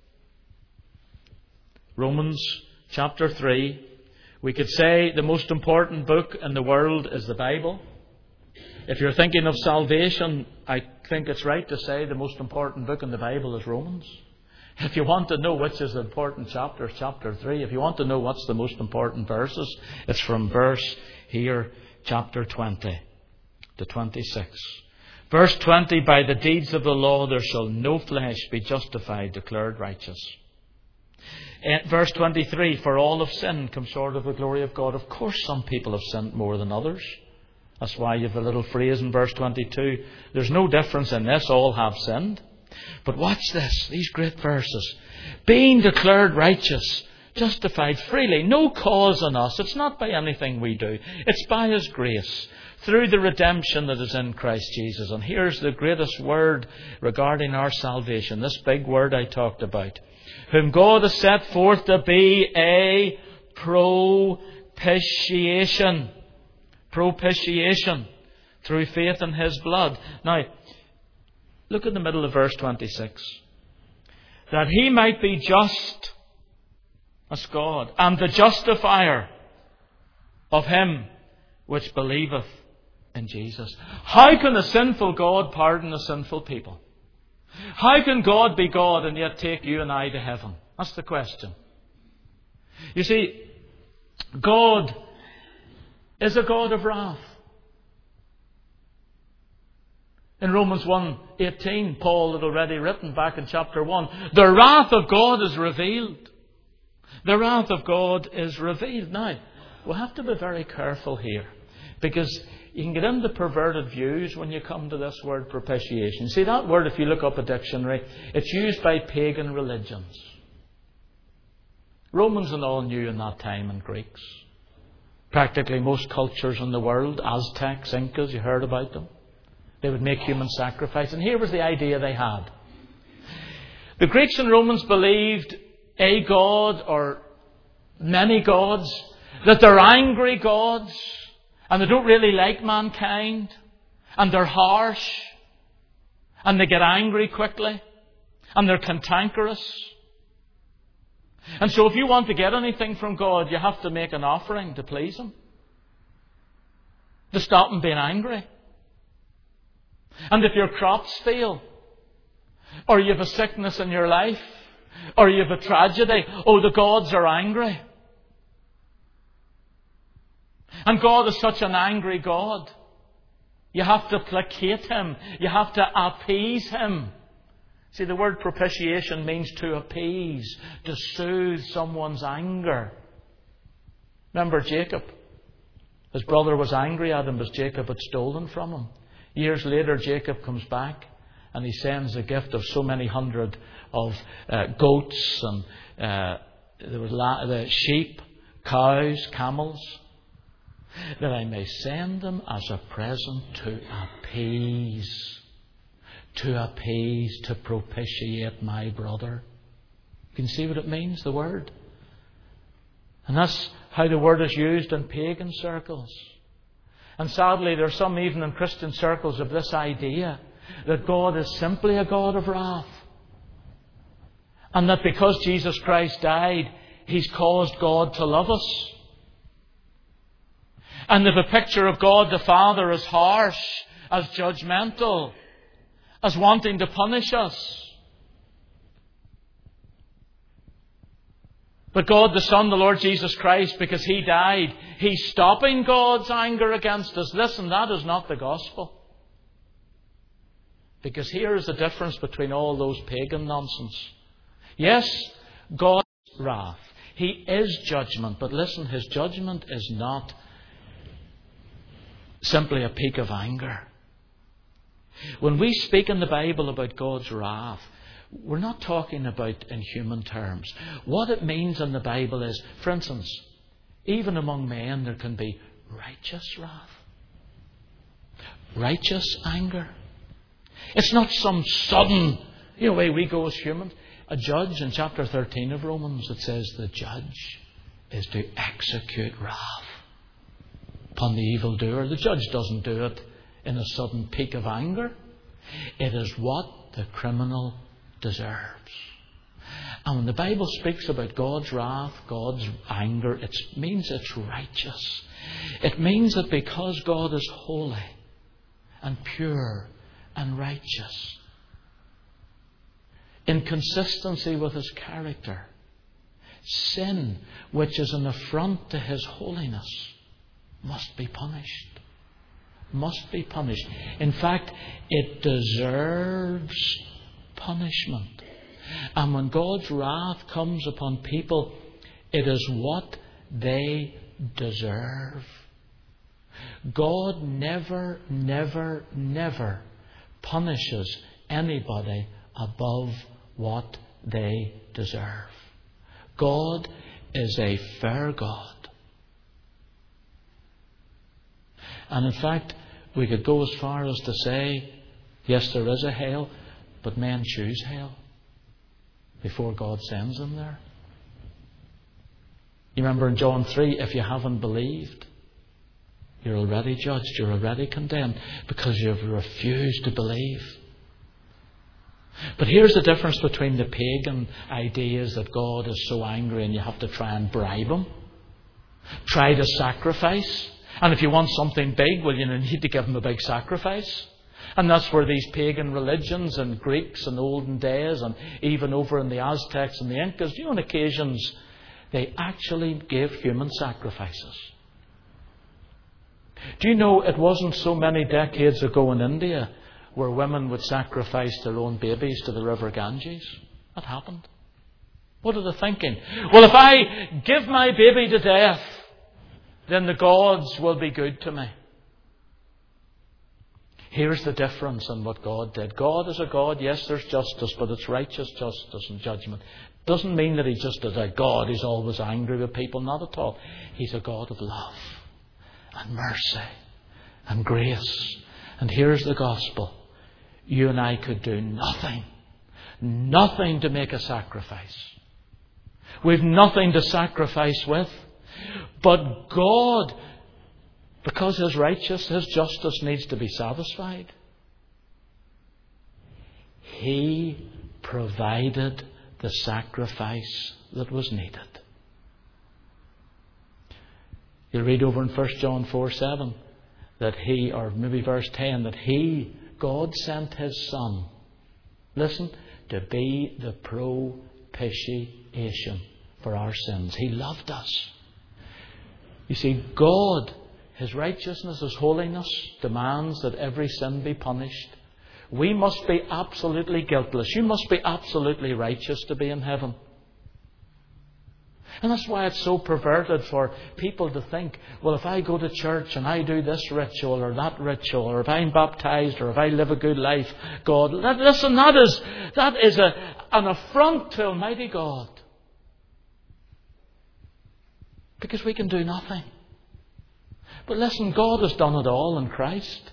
Romans chapter 3. We could say the most important book in the world is the Bible. If you're thinking of salvation, I think it's right to say the most important book in the Bible is Romans. If you want to know which is the important chapter, chapter 3. If you want to know what's the most important verses, it's from verse here, chapter 20 to 26. Verse 20, by the deeds of the law there shall no flesh be justified, declared righteous. Verse 23, for all have sinned, come short of the glory of God. Of course some people have sinned more than others. That's why you have a little phrase in verse 22. There's no difference in this, all have sinned. But watch this, these great verses. Being declared righteous, justified freely, no cause in us. It's not by anything we do. It's by his grace, through the redemption that is in Christ Jesus. And here's the greatest word regarding our salvation, this big word I talked about. Whom God has set forth to be a propitiation. Propitiation. Through faith in his blood. Now, look in the middle of verse 26. That he might be just as God, and the justifier of him which believeth in Jesus. How can a sinful God pardon a sinful people? How can God be God and yet take you and I to heaven? That's the question. You see, God is a God of wrath. In Romans 1:18, Paul had already written back in chapter 1, the wrath of God is revealed. The wrath of God is revealed. Now, we'll have to be very careful here, because you can get into perverted views when you come to this word propitiation. See, that word, if you look up a dictionary, it's used by pagan religions. Romans and all knew in that time, and Greeks. Practically most cultures in the world, Aztecs, Incas, you heard about them. They would make human sacrifice. And here was the idea they had. The Greeks and Romans believed a God or many gods, that they're angry gods, and they don't really like mankind, and they're harsh, and they get angry quickly, and they're cantankerous. And so if you want to get anything from God, you have to make an offering to please him, to stop him being angry. And if your crops fail, or you have a sickness in your life, or you have a tragedy, oh, the gods are angry. And God is such an angry God. You have to placate him. You have to appease him. See, the word propitiation means to appease, to soothe someone's anger. Remember Jacob? His brother was angry at him because Jacob had stolen from him. Years later, Jacob comes back and he sends a gift of so many hundred of goats and there was the sheep, cows, camels, that I may send them as a present to appease, to propitiate my brother. You can see what it means, the word. And that's how the word is used in pagan circles. And sadly, there are some even in Christian circles of this idea that God is simply a God of wrath. And that because Jesus Christ died, He's caused God to love us. And if a picture of God the Father as harsh, as judgmental, as wanting to punish us. But God the Son, the Lord Jesus Christ, because He died, He's stopping God's anger against us. Listen, that is not the gospel. Because here is the difference between all those pagan nonsense. Yes, God's wrath. He is judgment. But listen, His judgment is not simply a peak of anger. When we speak in the Bible about God's wrath, we're not talking about in human terms. What it means in the Bible is, for instance, even among men there can be righteous wrath. Righteous anger. It's not some sudden, way we go as humans. A judge in chapter 13 of Romans, it says the judge is to execute wrath upon the evildoer. The judge doesn't do it in a sudden peak of anger. It is what the criminal deserves. And when the Bible speaks about God's wrath, God's anger, it means it's righteous. It means that because God is holy and pure and righteous, in consistency with His character, sin, which is an affront to His holiness, must be punished. Must be punished. In fact, it deserves punishment. And when God's wrath comes upon people, it is what they deserve. God never, never, never punishes anybody above what they deserve. God is a fair God. And in fact, we could go as far as to say, yes, there is a hell, but men choose hell before God sends them there. You remember in John 3, if you haven't believed, you're already judged, you're already condemned, because you've refused to believe. But here's the difference between the pagan ideas that God is so angry and you have to try and bribe Him. Try to sacrifice. And if you want something big, well, you need to give Him a big sacrifice. And that's where these pagan religions and Greeks in olden days, and even over in the Aztecs and the Incas, on occasions, they actually gave human sacrifices. Do you know it wasn't so many decades ago in India where women would sacrifice their own babies to the river Ganges? That happened. What are they thinking? Well, if I give my baby to death, then the gods will be good to me. Here's the difference in what God did. God is a God, yes, there's justice, but it's righteous justice and judgment. Doesn't mean that He just is a God, He's always angry with people. Not at all. He's a God of love and mercy and grace. And here's the gospel. You and I could do nothing to make a sacrifice. We've nothing to sacrifice with. But God, because His righteousness, His justice needs to be satisfied, He provided the sacrifice that was needed. You'll read over in 1 John 4:7 that He, or maybe verse 10, that He, God, sent His Son, listen, to be the propitiation for our sins. He loved us. You see, God, His righteousness, His holiness demands that every sin be punished. We must be absolutely guiltless. You must be absolutely righteous to be in heaven. And that's why it's so perverted for people to think, well, if I go to church and I do this ritual or that ritual, or if I'm baptized or if I live a good life, God, listen, that is an affront to Almighty God. Because we can do nothing. But listen, God has done it all in Christ.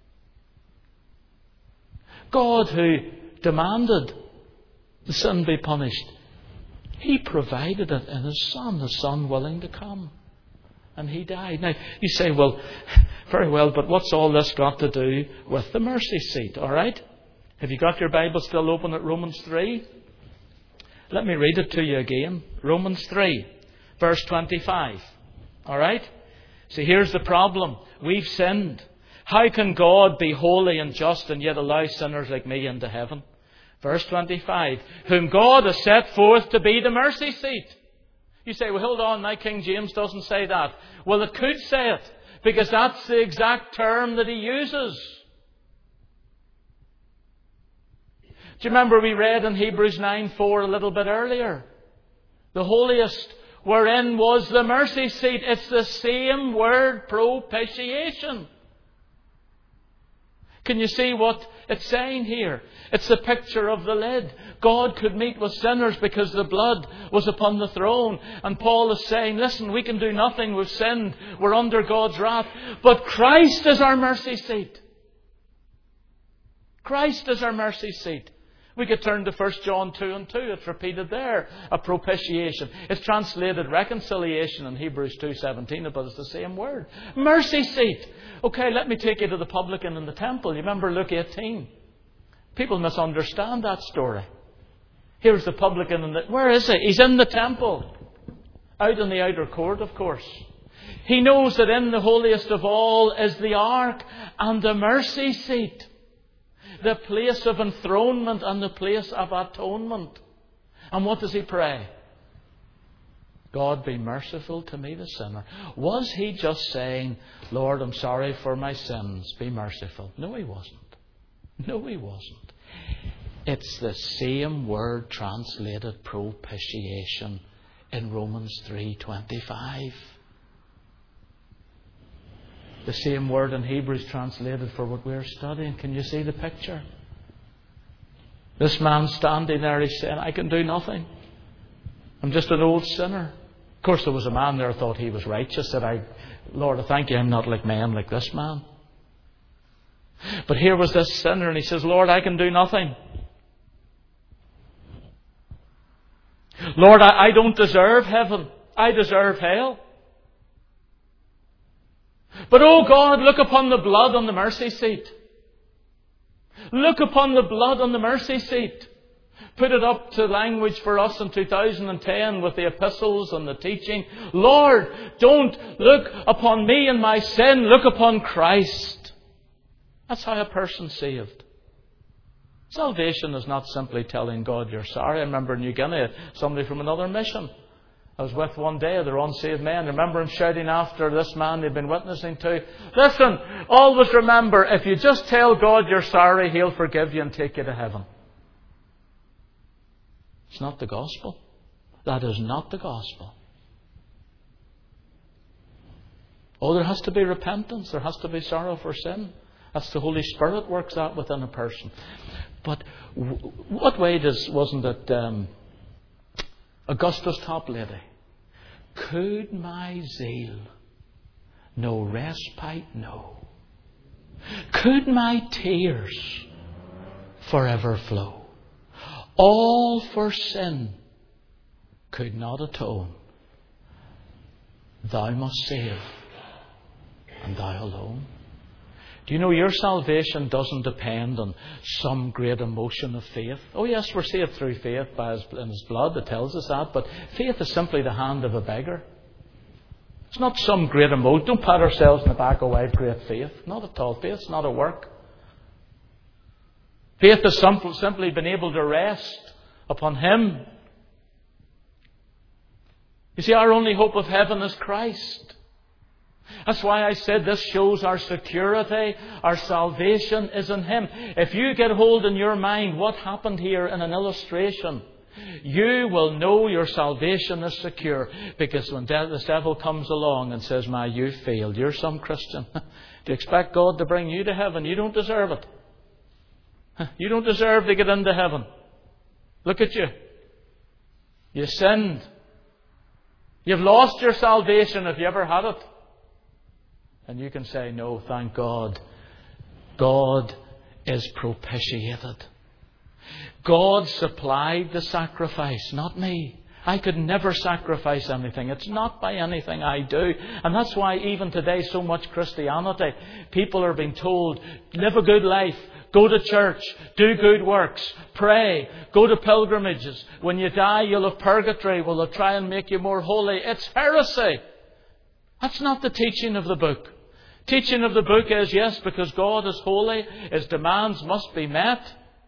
God, who demanded the sin be punished, He provided it in His Son willing to come. And He died. Now, you say, well, very well, but what's all this got to do with the mercy seat? All right? Have you got your Bible still open at Romans 3? Let me read it to you again. Romans 3, verse 25. All right? See, here's the problem. We've sinned. How can God be holy and just and yet allow sinners like me into heaven? Verse 25. Whom God has set forth to be the mercy seat. You say, well, hold on, my King James doesn't say that. Well, it could say it, because that's the exact term that he uses. Do you remember we read in Hebrews 9:4 a little bit earlier? The holiest wherein was the mercy seat. It's the same word, propitiation. Can you see what it's saying here? It's the picture of the lid. God could meet with sinners because the blood was upon the throne. And Paul is saying, listen, we can do nothing. We've sinned. We're under God's wrath. But Christ is our mercy seat. Christ is our mercy seat. We could turn to 1 John 2:2. It's repeated there. A propitiation. It's translated reconciliation in Hebrews 2:17, but it's the same word. Mercy seat. Okay, let me take you to the publican in the temple. You remember Luke 18? People misunderstand that story. Here's the publican where is he? He's in the temple. Out in the outer court, of course. He knows that in the holiest of all is the ark and the mercy seat. The place of enthronement and the place of atonement. And what does he pray? God, be merciful to me, the sinner. Was he just saying, Lord, I'm sorry for my sins, be merciful? No, he wasn't. No, he wasn't. It's the same word translated propitiation in Romans 3:25. The same word in Hebrews translated for what we're studying. Can you see the picture? This man standing there, he's saying, I can do nothing. I'm just an old sinner. Of course, there was a man there who thought he was righteous. Said, Lord, I thank you, I'm not like men like this man. But here was this sinner, and he says, Lord, I can do nothing. Lord, I don't deserve heaven. I deserve hell. But, oh God, look upon the blood on the mercy seat. Look upon the blood on the mercy seat. Put it up to language for us in 2010 with the epistles and the teaching. Lord, don't look upon me and my sin. Look upon Christ. That's how a person's saved. Salvation is not simply telling God you're sorry. I remember in New Guinea, somebody from another mission I was with one day, they're unsaved men. I remember him shouting after this man they'd been witnessing to, listen, always remember, if you just tell God you're sorry, He'll forgive you and take you to heaven. It's not the gospel. That is not the gospel. Oh, there has to be repentance. There has to be sorrow for sin. That's the Holy Spirit works that within a person. But what way wasn't it Augustus Toplady? Could my zeal no respite know? Could my tears forever flow? All for sin could not atone. Thou must save, and Thou alone. Do you know your salvation doesn't depend on some great emotion of faith? Oh yes, we're saved through faith in His blood, it tells us that, but faith is simply the hand of a beggar. It's not some great emotion. Don't pat ourselves in the back, oh, I have great faith. Not at all. Faith's not a work. Faith is simply being able to rest upon Him. You see, our only hope of heaven is Christ. That's why I said this shows our security, our salvation is in Him. If you get hold in your mind what happened here in an illustration, you will know your salvation is secure. Because when the devil comes along and says, you failed, you're some Christian. Do you expect God to bring you to heaven? You don't deserve it. You don't deserve to get into heaven. Look at you. You sinned. You've lost your salvation if you ever had it. And you can say, no, thank God. God is propitiated. God supplied the sacrifice, not me. I could never sacrifice anything. It's not by anything I do. And that's why even today so much Christianity, people are being told, live a good life, go to church, do good works, pray, go to pilgrimages. When you die, you'll have purgatory. Well, they'll try and make you more holy. It's heresy. That's not the teaching of the book. Teaching of the book is, yes, because God is holy, His demands must be met.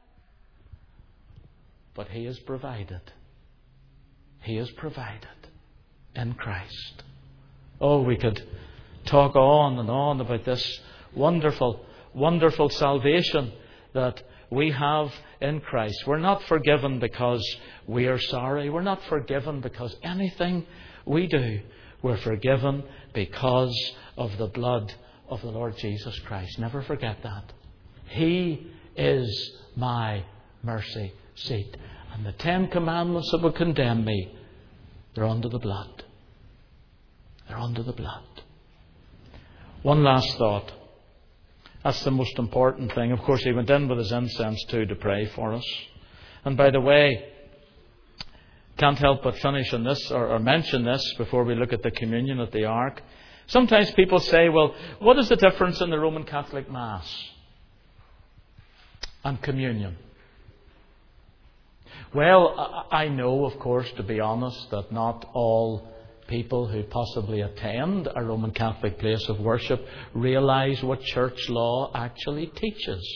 But He has provided. He has provided in Christ. Oh, we could talk on and on about this wonderful, wonderful salvation that we have in Christ. We're not forgiven because we are sorry. We're not forgiven because anything we do. We're forgiven because of the blood of the Lord Jesus Christ. Never forget that. He is my mercy seat. And the 10 commandments that would condemn me, they're under the blood. They're under the blood. One last thought. That's the most important thing. Of course, he went in with his incense too to pray for us. And by the way, can't help but finish on this or mention this before we look at the communion at the ark. Sometimes people say, well, what is the difference in the Roman Catholic Mass and communion? Well, I know, of course, to be honest, that not all people who possibly attend a Roman Catholic place of worship realise what church law actually teaches.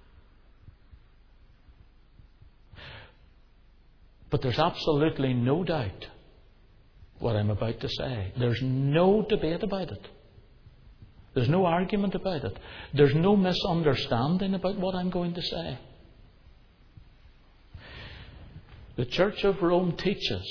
But there's absolutely no doubt what I'm about to say. There's no debate about it. There's no argument about it. There's no misunderstanding about what I'm going to say. The Church of Rome teaches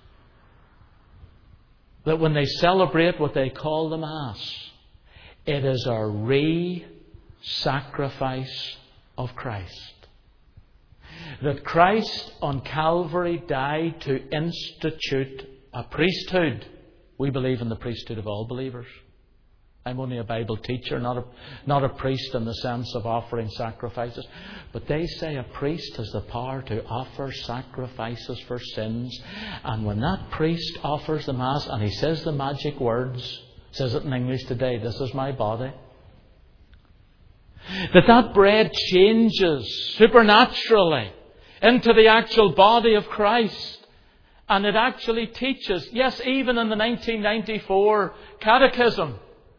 that when they celebrate what they call the Mass, it is a re-sacrifice of Christ. That Christ on Calvary died to institute a priesthood. We believe in the priesthood of all believers. I'm only a Bible teacher, not a priest in the sense of offering sacrifices. But they say a priest has the power to offer sacrifices for sins. And when that priest offers the Mass and he says the magic words, says it in English today, this is my body. That bread changes supernaturally into the actual body of Christ. And it actually teaches, yes, even in the 1994 Catechism,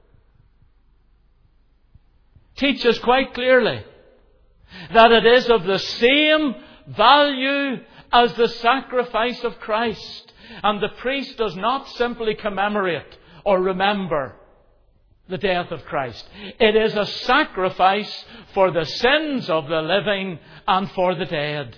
teaches quite clearly that it is of the same value as the sacrifice of Christ. And the priest does not simply commemorate or remember the death of Christ. It is a sacrifice for the sins of the living and for the dead.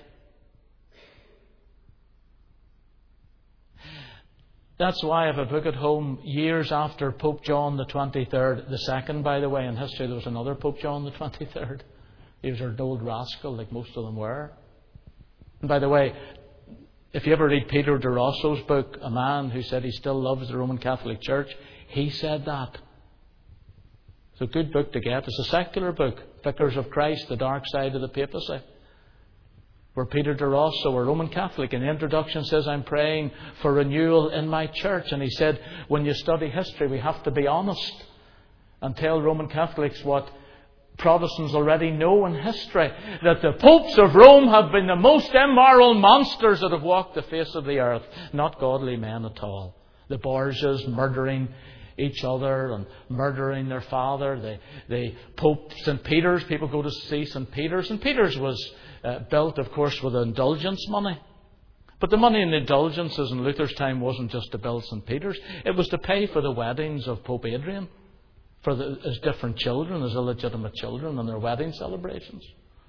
That's why I have a book at home years after Pope John the 23rd, the second, by the way. In history there was another Pope John the 23rd. He was an old rascal, like most of them were. And by the way, if you ever read Peter de Rosso's book, a man who said he still loves the Roman Catholic Church, he said that. It's a good book to get. It's a secular book, Vicars of Christ, The Dark Side of the Papacy, where Peter de Rosso, a Roman Catholic, in the introduction says, I'm praying for renewal in my church. And he said, when you study history, we have to be honest and tell Roman Catholics what Protestants already know in history, that the popes of Rome have been the most immoral monsters that have walked the face of the earth. Not godly men at all. The Borgias murdering each other and murdering their father. The Pope St. Peter's, people go to see St. Peter's. St. Peter's was built, of course, with indulgence money. But the money in the indulgences in Luther's time wasn't just to build St. Peter's. It was to pay for the weddings of Pope Adrian, for his different children, his illegitimate children, and their wedding celebrations.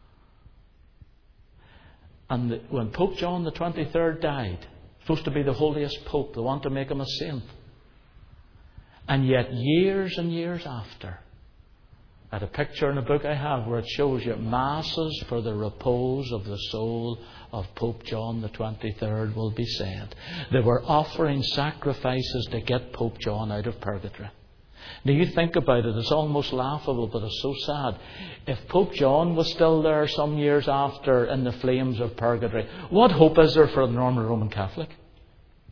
And when Pope John the 23rd died, supposed to be the holiest Pope, they want to make him a saint. And yet years and years after, I had a picture in a book I have where it shows you masses for the repose of the soul of Pope John the 23rd will be said. They were offering sacrifices to get Pope John out of purgatory. Now you think about it, it's almost laughable, but it's so sad. If Pope John was still there some years after in the flames of purgatory, what hope is there for a normal Roman Catholic?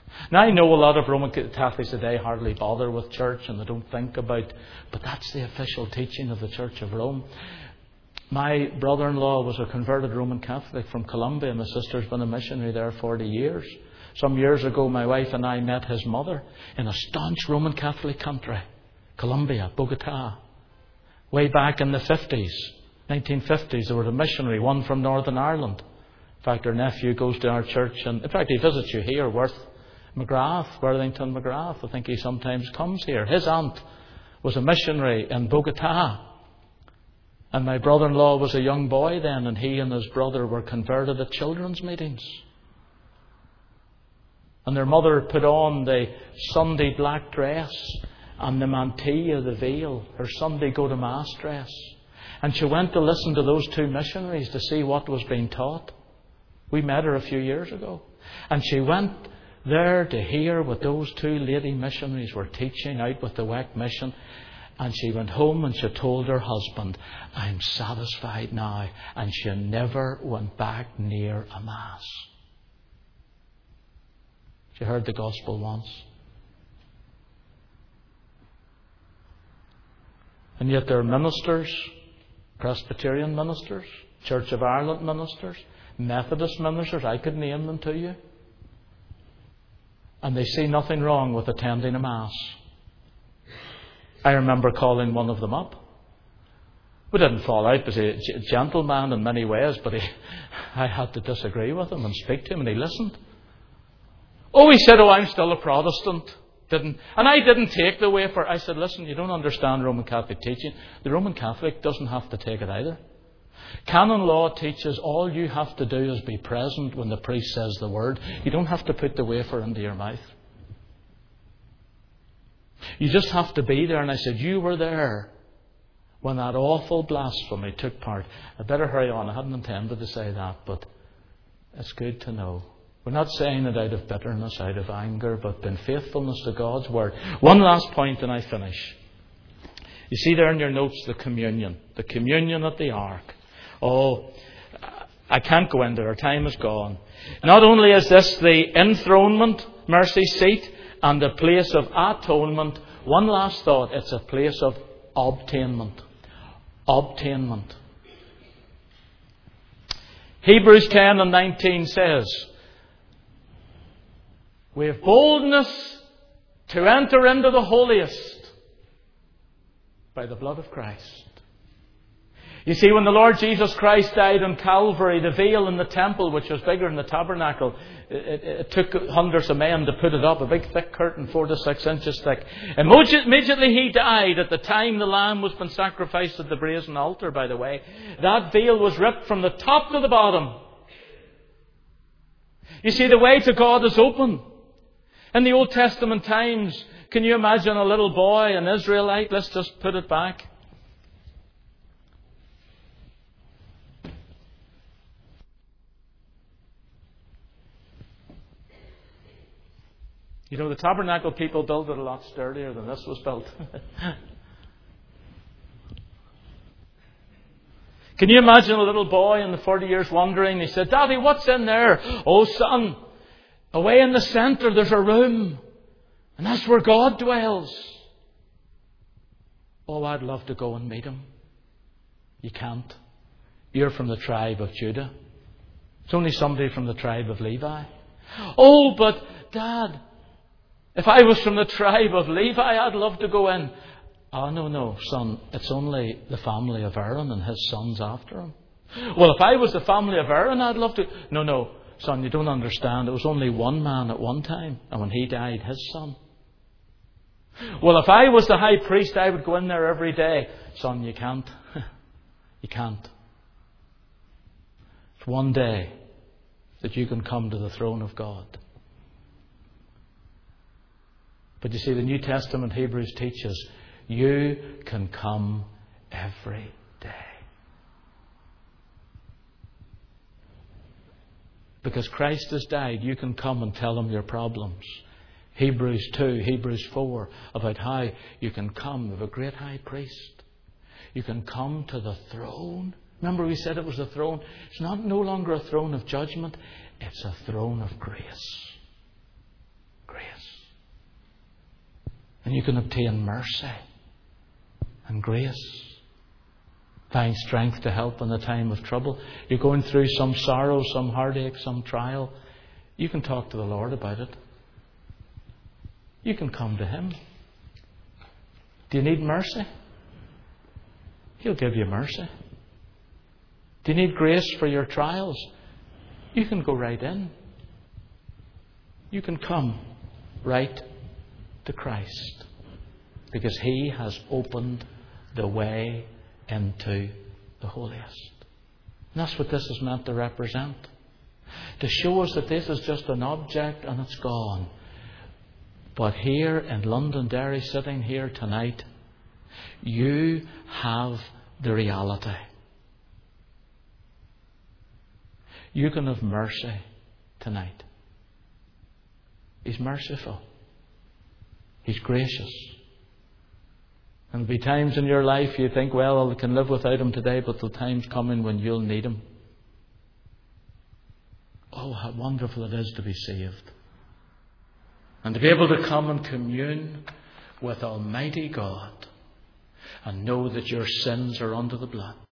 Now, I know a lot of Roman Catholics today hardly bother with church and they don't think about, but that's the official teaching of the Church of Rome. My brother-in-law was a converted Roman Catholic from Colombia. My sister's been a missionary there 40 years. Some years ago, my wife and I met his mother in a staunch Roman Catholic country, Colombia, Bogota. Way back in the 50s, 1950s, there was a missionary, one from Northern Ireland. In fact, our nephew goes to our church, and in fact, he visits you here, Worthington McGrath. I think he sometimes comes here. His aunt was a missionary in Bogota. And my brother-in-law was a young boy then, and he and his brother were converted at children's meetings. And their mother put on the Sunday black dress and the mantilla, the veil, her Sunday go-to-mass dress. And she went to listen to those two missionaries to see what was being taught. We met her a few years ago. And she went there to hear what those two lady missionaries were teaching out with the WEC mission. And she went home and she told her husband, I'm satisfied now. And she never went back near a Mass. She heard the gospel once. And yet there are ministers, Presbyterian ministers, Church of Ireland ministers, Methodist ministers, I could name them to you. And they see nothing wrong with attending a Mass. I remember calling one of them up. We didn't fall out. He was a gentleman in many ways, but I had to disagree with him and speak to him, and he listened. Oh, he said, I'm still a Protestant. And I didn't take the wafer. I said, listen, you don't understand Roman Catholic teaching. The Roman Catholic doesn't have to take it either. Canon law teaches all you have to do is be present when the priest says the word. You don't have to put the wafer into your mouth. You just have to be there. And I said, you were there when that awful blasphemy took part. I better hurry on. I hadn't intended to say that, but it's good to know. We're not saying it out of bitterness, out of anger, but in faithfulness to God's Word. One last point and I finish. You see there in your notes the communion at the ark. Oh, I can't go into it. Our time is gone. Not only is this the enthronement, mercy seat, and the place of atonement, one last thought, it's a place of obtainment. Obtainment. Hebrews 10 and 19 says, we have boldness to enter into the holiest by the blood of Christ. You see, when the Lord Jesus Christ died on Calvary, the veil in the temple, which was bigger than the tabernacle, it took hundreds of men to put it up, a big thick curtain, 4 to 6 inches thick. Immediately he died, at the time the lamb was been sacrificed at the brazen altar, by the way, that veil was ripped from the top to the bottom. You see, the way to God is open. In the Old Testament times, can you imagine a little boy, an Israelite? Let's just put it back. You know, the tabernacle people built it a lot sturdier than this was built. Can you imagine a little boy in the 40 years wandering? He said, Daddy, what's in there? Oh, son, away in the centre there's a room. And that's where God dwells. Oh, I'd love to go and meet him. You can't. You're from the tribe of Judah. It's only somebody from the tribe of Levi. Oh, but Dad, if I was from the tribe of Levi, I'd love to go in. Oh, no, son. It's only the family of Aaron and his sons after him. Well, if I was the family of Aaron, I'd love to. No, son, you don't understand. It was only one man at one time. And when he died, his son. Well, if I was the high priest, I would go in there every day. Son, you can't. You can't. It's one day that you can come to the throne of God. But you see, the New Testament Hebrews teaches you can come every day. Because Christ has died, you can come and tell him your problems. Hebrews 2, Hebrews 4, about how you can come with a great high priest. You can come to the throne. Remember we said it was a throne. It's no longer a throne of judgment. It's a throne of grace. And you can obtain mercy and grace. Find strength to help in the time of trouble. You're going through some sorrow, some heartache, some trial. You can talk to the Lord about it. You can come to Him. Do you need mercy? He'll give you mercy. Do you need grace for your trials? You can go right in. You can come right to Christ, because He has opened the way into the holiest. And that's what this is meant to represent. To show us that this is just an object and it's gone. But here in Londonderry, sitting here tonight, you have the reality. You can have mercy tonight. He's merciful. He's gracious. And there'll be times in your life you think, well, I can live without Him today, but the time's coming when you'll need Him. Oh, how wonderful it is to be saved. And to be able to come and commune with Almighty God and know that your sins are under the blood.